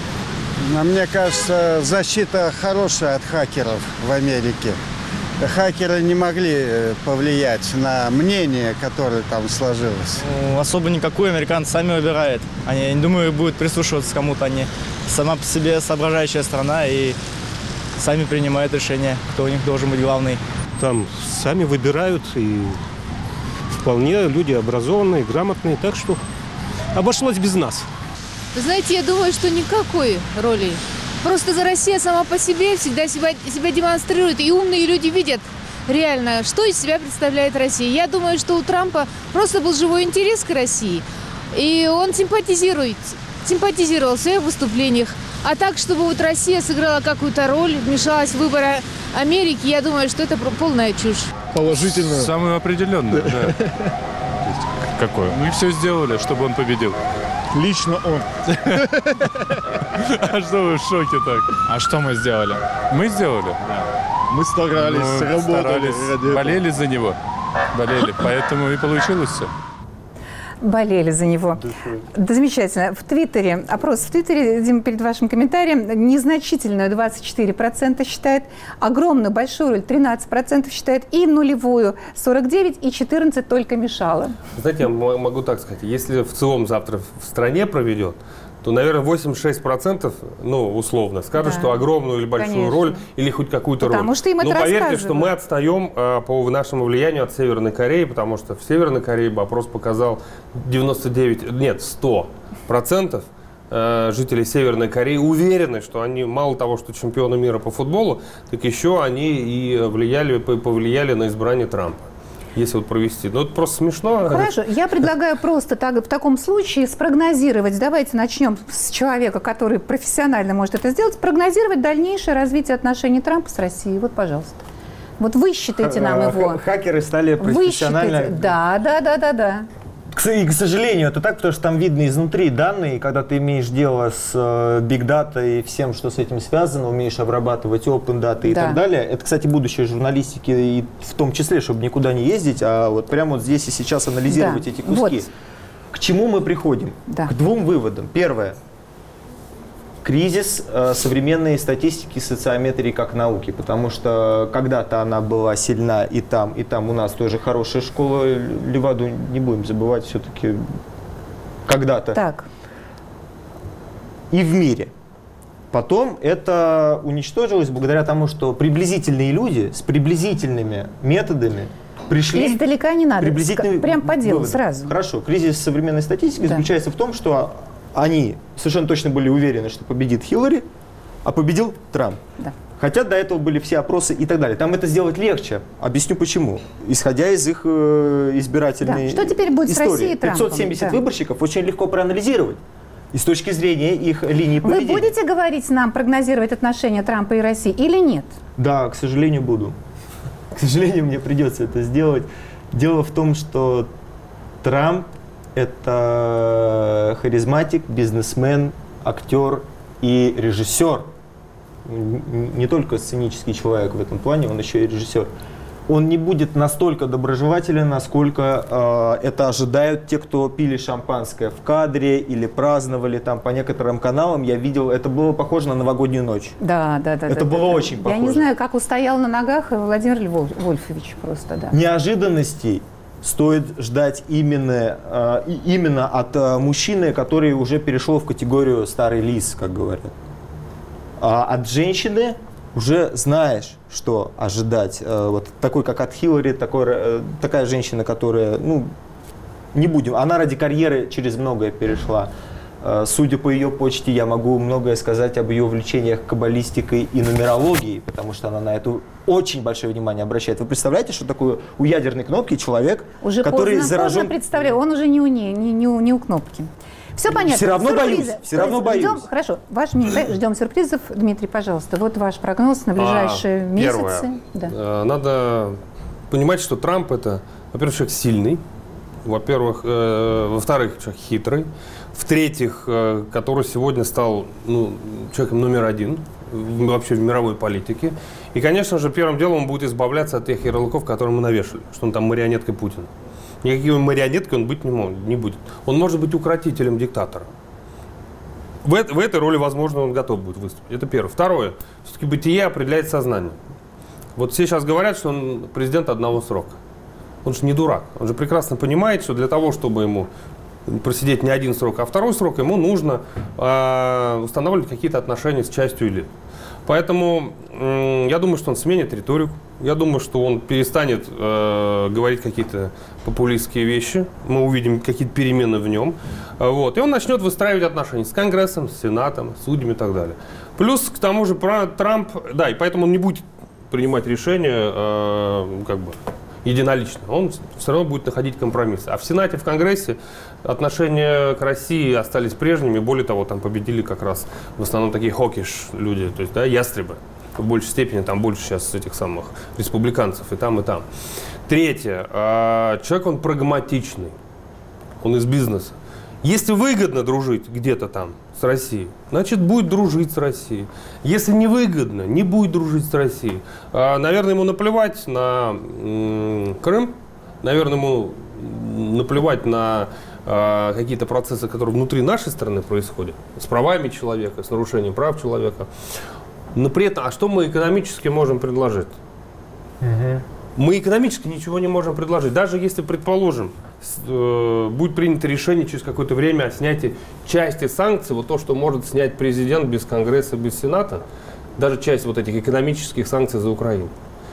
мне кажется, защита хорошая от хакеров в Америке. Хакеры не могли повлиять на мнение, которое там сложилось. Ну, особо никакую, американцы сами выбирают. Они, я не думаю, будут прислушиваться к кому-то. Они сама по себе соображающая страна, и сами принимают решения, кто у них должен быть главный. Там сами выбирают, и вполне люди образованные, грамотные, так что обошлось без нас. Вы знаете, я думаю, что никакой роли. Просто за Россия сама по себе всегда себя, себя демонстрирует, и умные люди видят реально, что из себя представляет Россия. Я думаю, что у Трампа просто был живой интерес к России, и он симпатизирует, симпатизировал в своих выступлениях. А так, чтобы вот Россия сыграла какую-то роль, вмешалась в выборы Америки, я думаю, что это полная чушь. Положительно. Самый определенный, да. Какой? Мы все сделали, чтобы он победил. Лично он. А что вы в шоке так? А что мы сделали? Мы сделали? Мы старались, Мы работали. старались, болели за него. Болели, поэтому и получилось все. Болели за него. Да, замечательно. В Твиттере, опрос в Твиттере, Дима, перед вашим комментарием, незначительную двадцать четыре процента считает, огромную, большую роль тринадцать процентов считает, и нулевую сорок девять процентов, и четырнадцать процентов только мешало. Знаете, я могу так сказать, если в целом завтра в стране проведет, то, наверное, восемьдесят шесть процентов, ну, условно, скажут, да, что огромную или большую, конечно, роль, или хоть какую-то роль. Потому что им это Но поверьте, рассказывают. что мы отстаем э, по нашему влиянию от Северной Кореи, потому что в Северной Корее опрос показал девяносто девять, нет, сто процентов э, жителей Северной Кореи уверены, что они мало того, что чемпионы мира по футболу, так еще они и влияли, повлияли на избрание Трампа. Если вот провести. Ну, это просто смешно. Хорошо. Я предлагаю просто так, в таком случае спрогнозировать. Давайте начнем с человека, который профессионально может это сделать. Спрогнозировать дальнейшее развитие отношений Трампа с Россией. Вот, пожалуйста. Вот вы считаете нам его. Хакеры стали профессионально. Вы да, да, да, да, да. И, к сожалению, это так, потому что там видно изнутри данные, когда ты имеешь дело с Big Data и всем, что с этим связано, умеешь обрабатывать open data и Да. так далее. Это, кстати, будущее журналистики, и в том числе, чтобы никуда не ездить, а вот прямо вот здесь и сейчас анализировать Да. эти куски. Вот. К чему мы приходим? Да. К двум выводам. Первое. Кризис э, современной статистики, социометрии как науки, потому что когда-то она была сильна и там, и там у нас тоже хорошая школа, Леваду не будем забывать все-таки когда-то. Так. И в мире. Потом это уничтожилось благодаря тому, что приблизительные люди с приблизительными методами пришли... Издалека не надо, приблизительные прям по делу выводы. сразу. Хорошо. Кризис современной статистики Да. заключается в том, что они совершенно точно были уверены, что победит Хиллари, а победил Трамп. Да. Хотя до этого были все опросы и так далее. Там это сделать легче. Объясню почему. Исходя из их э, избирательной Да. Что теперь будет истории. с Россией и Трампом? пятьсот семьдесят Да. выборщиков очень легко проанализировать. И с точки зрения их линии Вы поведения. будете говорить нам, прогнозировать отношения Трампа и России или нет? Да, к сожалению, буду. К сожалению, мне придется это сделать. Дело в том, что Трамп – это харизматик, бизнесмен, актер и режиссер. Не только сценический человек в этом плане, он еще и режиссер. Он не будет настолько доброжелателен, насколько э, это ожидают те, кто пили шампанское в кадре или праздновали там по некоторым каналам. Я видел, это было похоже на новогоднюю ночь. Да, да, да. Это да, было да, очень да. похоже. Я не знаю, как устоял на ногах Владимир Львов, Вольфович просто, да. Неожиданностей стоит ждать именно, э, и- именно от э, мужчины, который уже перешел в категорию старый лис, как говорят. А от женщины уже знаешь, что ожидать. Э, вот такой, как от Хиллари, такой, э, такая женщина, которая, ну, не будем, она ради карьеры через многое перешла. Э, судя по ее почте, я могу многое сказать об ее увлечениях каббалистикой и нумерологией, потому что она на это очень большое внимание обращает. Вы представляете, что такое у ядерной кнопки человек, Уже который поздно, заражен... поздно представляю, он уже не у, ней, не, не, у- не у кнопки. Все понятно. Все равно Сюрпризы. боюсь, все равно То есть боюсь. Ждем, хорошо, ваш мнение, ждем сюрпризов. Дмитрий, пожалуйста, вот ваш прогноз на ближайшие А, месяцы. Первое. Да. Э, Надо понимать, что Трамп это, во-первых, человек сильный, во-первых, э, во-вторых, человек хитрый, в-третьих, э, который сегодня стал ну, человеком номер один в- вообще в мировой политике. И, конечно же, первым делом он будет избавляться от тех ярлыков, которые мы навешали, что он там марионеткой Путина. Никакой марионеткой он быть не, может, не будет. Он может быть укротителем диктатора. В, эт- в этой роли, возможно, он готов будет выступить. Это первое. Второе. Все-таки бытие определяет сознание. Вот все сейчас говорят, что он президент одного срока. Он же не дурак. Он же прекрасно понимает, что для того, чтобы ему просидеть не один срок, а второй срок, ему нужно э, устанавливать какие-то отношения с частью элит. Поэтому э, я думаю, что он сменит риторику. Я думаю, что он перестанет э, говорить какие-то популистские вещи. Мы увидим какие-то перемены в нем. Вот. И он начнет выстраивать отношения с Конгрессом, с Сенатом, с судьями и так далее. Плюс, к тому же, Трамп, да, и поэтому он не будет принимать решения э, как бы единолично. Он все равно будет находить компромиссы. А в Сенате, в Конгрессе отношения к России остались прежними. Более того, там победили как раз в основном такие хокиш люди, то есть, да, ястребы. В большей степени там больше сейчас этих самых республиканцев и там, и там. Третье. Э, человек, он прагматичный. Он из бизнеса. Если выгодно дружить где-то там с Россией, значит, будет дружить с Россией. Если невыгодно, не будет дружить с Россией. А, наверное, ему наплевать на м- Крым, наверное, ему наплевать на а, какие-то процессы, которые внутри нашей страны происходят, с правами человека, с нарушением прав человека. Но при этом, а что мы экономически можем предложить? Угу. Мы экономически ничего не можем предложить. Даже если, предположим, э, будет принято решение через какое-то время о снятии части санкций, вот то, что может снять президент без Конгресса, без Сената, даже часть вот этих экономических санкций за Украину,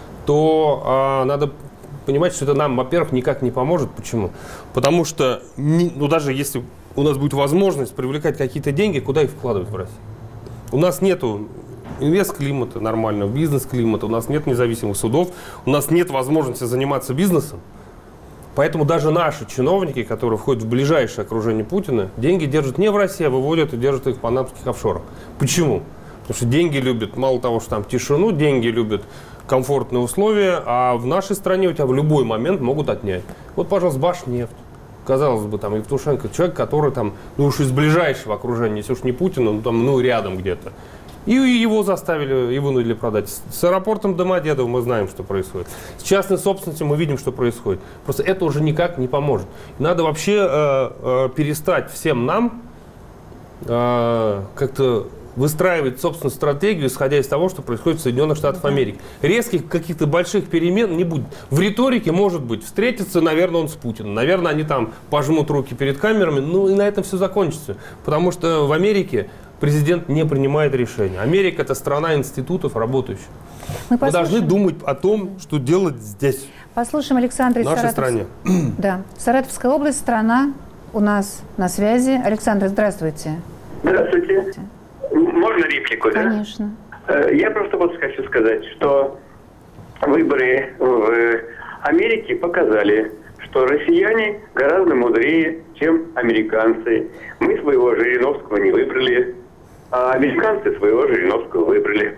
то э, надо понимать, что это нам, во-первых, никак не поможет. Почему? Потому что, не, ну, даже если у нас будет возможность привлекать какие-то деньги, куда их вкладывать в Россию? У нас нету инвест-климата нормального, бизнес-климата, у нас нет независимых судов, у нас нет возможности заниматься бизнесом. Поэтому даже наши чиновники, которые входят в ближайшее окружение Путина, деньги держат не в России, а выводят и держат их в панамских офшорах. Почему? Потому что деньги любят, мало того, что там тишину, деньги любят комфортные условия, а в нашей стране у тебя в любой момент могут отнять. Вот, пожалуйста, Башнефть. Казалось бы, там, Евтушенко, человек, который там, ну уж из ближайшего окружения, если уж не Путина, ну там, ну рядом где-то. И его заставили и вынудили продать. С аэропортом Домодедово мы знаем, что происходит. С частной собственностью мы видим, что происходит. Просто это уже никак не поможет. Надо вообще э, э, перестать всем нам э, как-то выстраивать собственную стратегию, исходя из того, что происходит в Соединенных Штатах Америки. Резких каких-то больших перемен не будет. В риторике, может быть, встретиться, наверное, он с Путиным. Наверное, они там пожмут руки перед камерами. Ну и на этом все закончится. Потому что в Америке президент не принимает решения. Америка – это страна институтов работающих. Мы, Мы должны думать о том, что делать здесь. Послушаем Александра из нашей Саратов... стране. Да. Саратовская область, страна у нас на связи. Александр, здравствуйте. Здравствуйте. Можно реплику, да? Конечно. Я просто вот хочу сказать, что выборы в Америке показали, что россияне гораздо мудрее, чем американцы. Мы своего Жириновского не выбрали, а американцы своего Жириновского выбрали.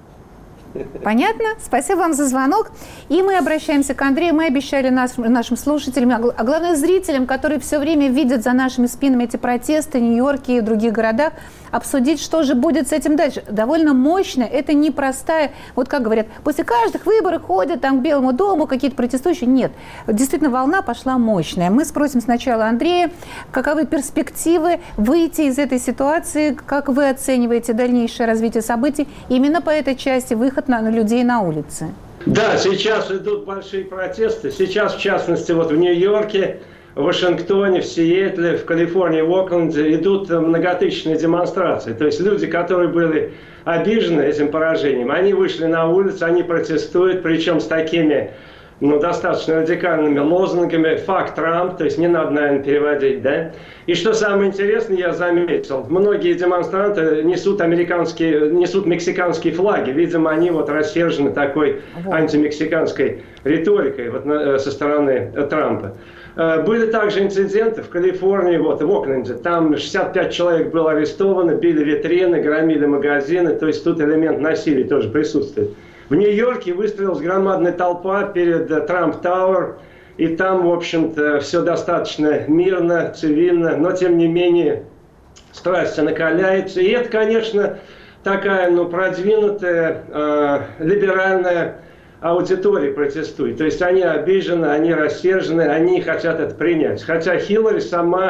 Понятно? Спасибо вам за звонок. И мы обращаемся к Андрею. Мы обещали нас, нашим слушателям, а главное зрителям, которые все время видят за нашими спинами эти протесты в Нью-Йорке и в других городах, обсудить, что же будет с этим дальше. Довольно мощно. Это непростая, вот как говорят, после каждых выборов ходят там к Белому дому какие-то протестующие. Нет. Действительно, волна пошла мощная. Мы спросим сначала Андрея, каковы перспективы выйти из этой ситуации, как вы оцениваете дальнейшее развитие событий именно по этой части, выход на людей на улице. Да, сейчас идут большие протесты. Сейчас, в частности, вот в Нью-Йорке, в Вашингтоне, в Сиэтле, в Калифорнии, в Окленде идут многотысячные демонстрации. То есть люди, которые были обижены этим поражением, они вышли на улицу, они протестуют, причем с такими, ну, достаточно радикальными лозунгами «Fuck Trump», то есть не надо, наверное, переводить, да? И что самое интересное, я заметил, многие демонстранты несут американские, несут мексиканские флаги. Видимо, они вот рассержены такой антимексиканской риторикой вот, на, со стороны Трампа. Были также инциденты в Калифорнии, вот в Окленде. Там шестьдесят пять человек было арестовано, били витрины, громили магазины. То есть тут элемент насилия тоже присутствует. В Нью-Йорке выстроилась громадная толпа перед Трамп Тауэр. И там, в общем-то, все достаточно мирно, цивильно, но, тем не менее, страсти накаляются. И это, конечно, такая, ну, продвинутая, э, либеральная аудитория протестует. То есть они обижены, они рассержены, они хотят это принять. Хотя Хиллари сама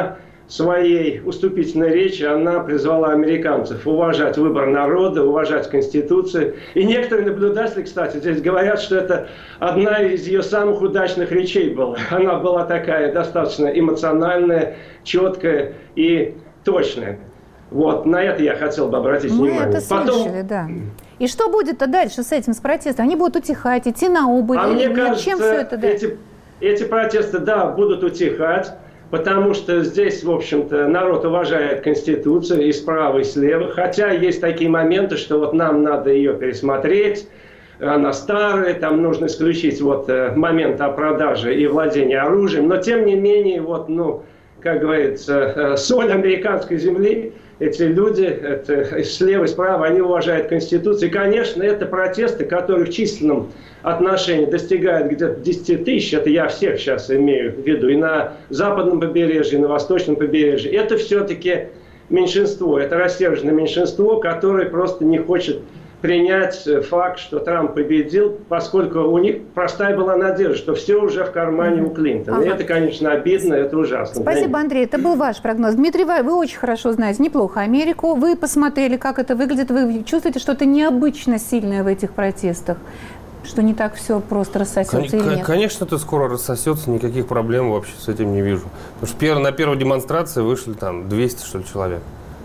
своей уступительной речи она призвала американцев уважать выбор народа, уважать Конституцию. И некоторые наблюдатели, кстати, здесь говорят, что это одна из ее самых удачных речей была. Она была такая достаточно эмоциональная, четкая и точная. Вот, на это я хотел бы обратить Мы внимание. это слышали, Потом... да. И что будет-то дальше с этим, с протестом? Они будут утихать, идти на убыль? А или мне кажется, чем все это, да? эти, эти протесты, да, будут утихать, потому что здесь, в общем-то, народ уважает Конституцию и справа, и слева. Хотя есть такие моменты, что вот нам надо ее пересмотреть, она старая, там нужно исключить вот момент о продаже и владении оружием. Но, тем не менее, вот, ну, как говорится, соль американской земли, эти люди, это слева и справа, они уважают Конституцию. И, конечно, это протесты, которые в численном отношении достигают где-то десять тысяч, это я всех сейчас имею в виду, и на западном побережье, и на восточном побережье. Это все-таки меньшинство, это рассерженное меньшинство, которое просто не хочет принять факт, что Трамп победил, поскольку у них простая была надежда, что все уже в кармане у Клинтона. Ага. И это, конечно, обидно, это ужасно. Спасибо, Андрей. Это был ваш прогноз. Дмитрий, вы, вы очень хорошо знаете неплохо Америку. Вы посмотрели, как это выглядит. Вы чувствуете что-то необычно сильное в этих протестах? Что не так все просто рассосется Кон- или нет? Конечно, это скоро рассосется, никаких проблем вообще с этим не вижу. Потому что пер- на первой демонстрации вышли там двести, что ли, человек.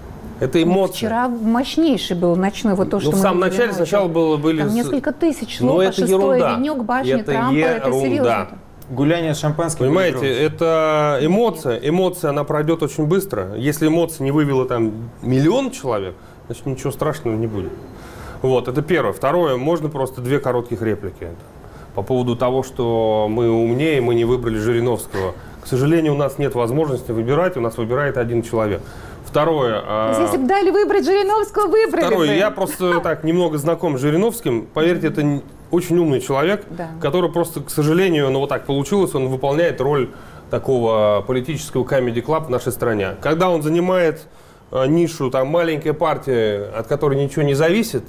Это эмоции. Вчера мощнейший был ночной, вот то, что ну, мы в самом видели начале ночью. сначала было, были... Там несколько тысяч шло по это шестой ерунда. авеню к башне это Трампа. Это ерунда. серьезно. Гуляние с шампанским. Понимаете, это эмоция. Эмоция, она пройдет очень быстро. Если эмоция не вывела там миллион человек, значит, ничего страшного не будет. Вот, это первое. Второе, можно просто две коротких реплики. По поводу того, что мы умнее, мы не выбрали Жириновского. К сожалению, у нас нет возможности выбирать, у нас выбирает один человек. Второе. То есть, если бы дали выбрать Жириновского, выбрали Второе. бы. Я просто так немного знаком с Жириновским. Поверьте, это очень умный человек, да. который просто, к сожалению, ну вот так получилось, он выполняет роль такого политического comedy-club в нашей стране. Когда он занимает э, нишу, там, маленькая партия, от которой ничего не зависит,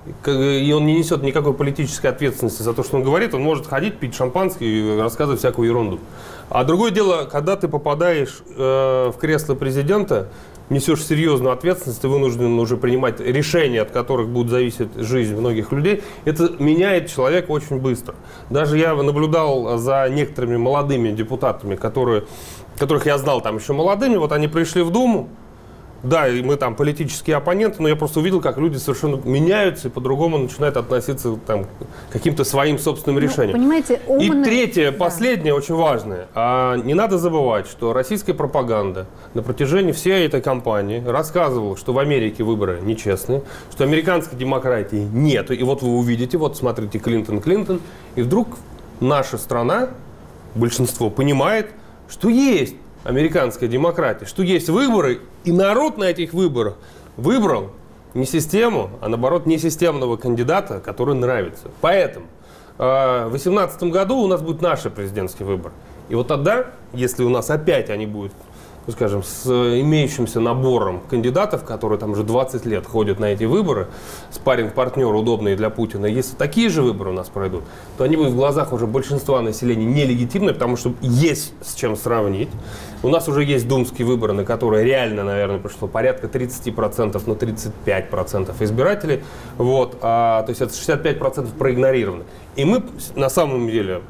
и он не несет никакой политической ответственности за то, что он говорит, он может ходить, пить шампанское и рассказывать всякую ерунду. А другое дело, когда ты попадаешь э, в кресло президента, несешь серьезную ответственность, ты вынужден уже принимать решения, от которых будет зависеть жизнь многих людей, это меняет человека очень быстро. Даже я наблюдал за некоторыми молодыми депутатами, которые, которых я знал там еще молодыми, вот они пришли в Думу, да, и мы там политические оппоненты, но я просто увидел, как люди совершенно меняются и по-другому начинают относиться там, к каким-то своим собственным решениям. Ну, понимаете, умный... И третье, да. последнее, очень важное. А, не надо забывать, что российская пропаганда на протяжении всей этой кампании рассказывала, что в Америке выборы нечестные, что американской демократии нет. И вот вы увидите, вот смотрите, Клинтон, Клинтон, и вдруг наша страна, большинство, понимает, что есть американская демократия, что есть выборы, и народ на этих выборах выбрал не систему, а наоборот несистемного кандидата, который нравится. Поэтому в две тысячи восемнадцатом году у нас будет наш президентский выбор. И вот тогда, если у нас опять они будут, ну, скажем, с имеющимся набором кандидатов, которые там уже двадцать лет ходят на эти выборы, спарринг-партнер удобный для Путина, если такие же выборы у нас пройдут, то они будут в глазах уже большинства населения нелегитимны, потому что есть с чем сравнить. У нас уже есть думские выборы, на которые реально, наверное, пришло порядка тридцать процентов на тридцать пять процентов избирателей. Вот, а, то есть это шестьдесят пять процентов проигнорировано. И мы на самом деле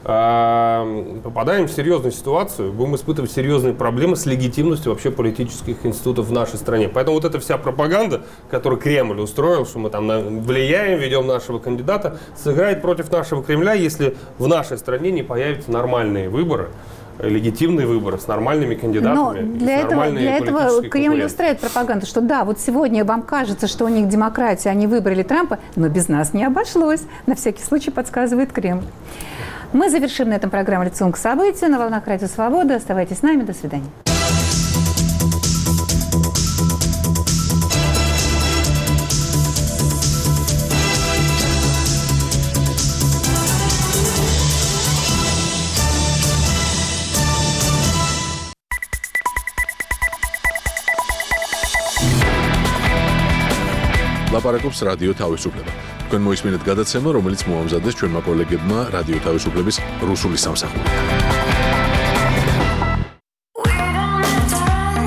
попадаем в серьезную ситуацию, будем испытывать серьезные проблемы с легитимностью вообще политических институтов в нашей стране. Поэтому вот эта вся пропаганда, которую Кремль устроил, что мы там влияем, ведем нашего кандидата, сыграет против нашего Кремля, если в нашей стране не появятся нормальные выборы, легитимные выборы с нормальными кандидатами. Но для этого, для этого Кремль устраивает пропаганду, что да, вот сегодня вам кажется, что у них демократия, они выбрали Трампа, но без нас не обошлось. На всякий случай подсказывает Кремль. Мы завершим на этом программу «Лицом к событию» на волнах Радио Свобода. Оставайтесь с нами. До свидания. ლაპარაკობს რადიო თავისუფლება. თქვენ მოისმინეთ გადაცემა, რომელიც მოამზადეს ჩვენმა კოლეგებმა რადიო თავისუფლების რუსული სამსახურიდან.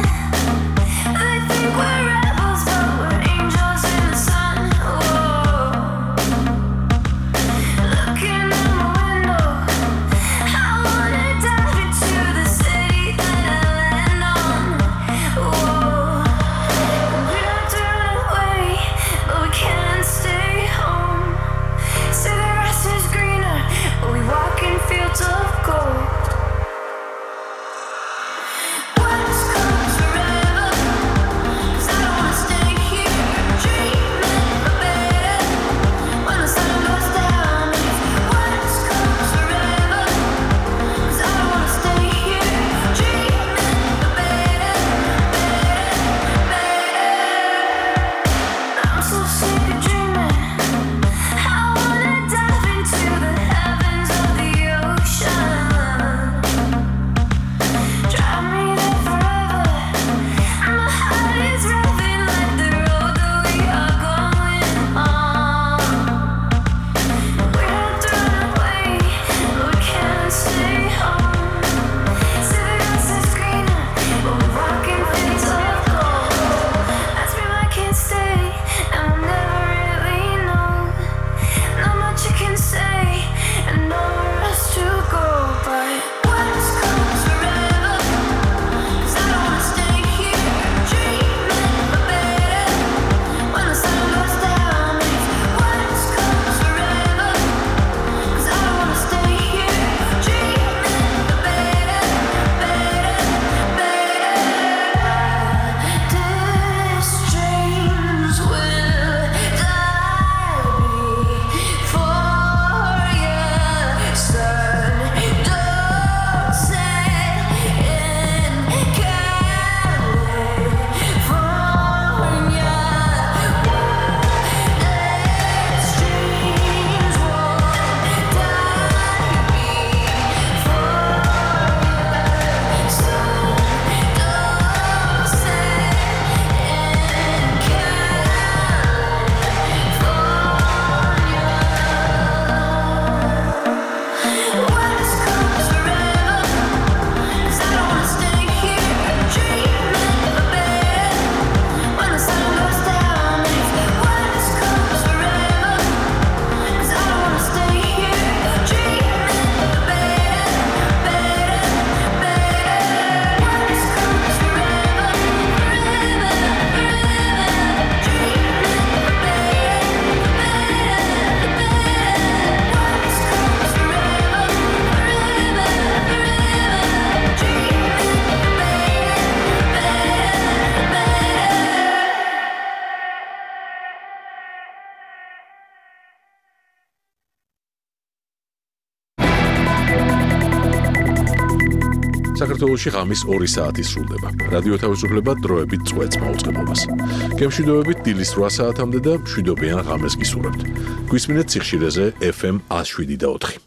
საქართველოში ღამის ორი საათი სრულდება. რადიო თავისუფლება დროებით წვეთს მაუწყებლობას. გემშვიდობებით დილის რვა საათამდე და მშვიდობიან ღამეს გისურვებთ. გვისმინეთ სიხშირეზე ეფ ემ one oh seven და four.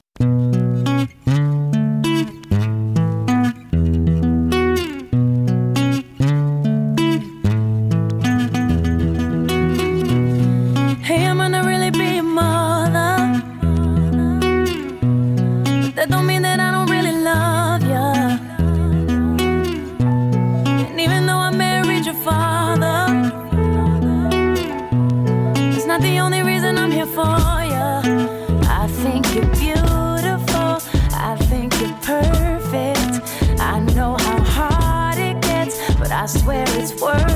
I swear it's worth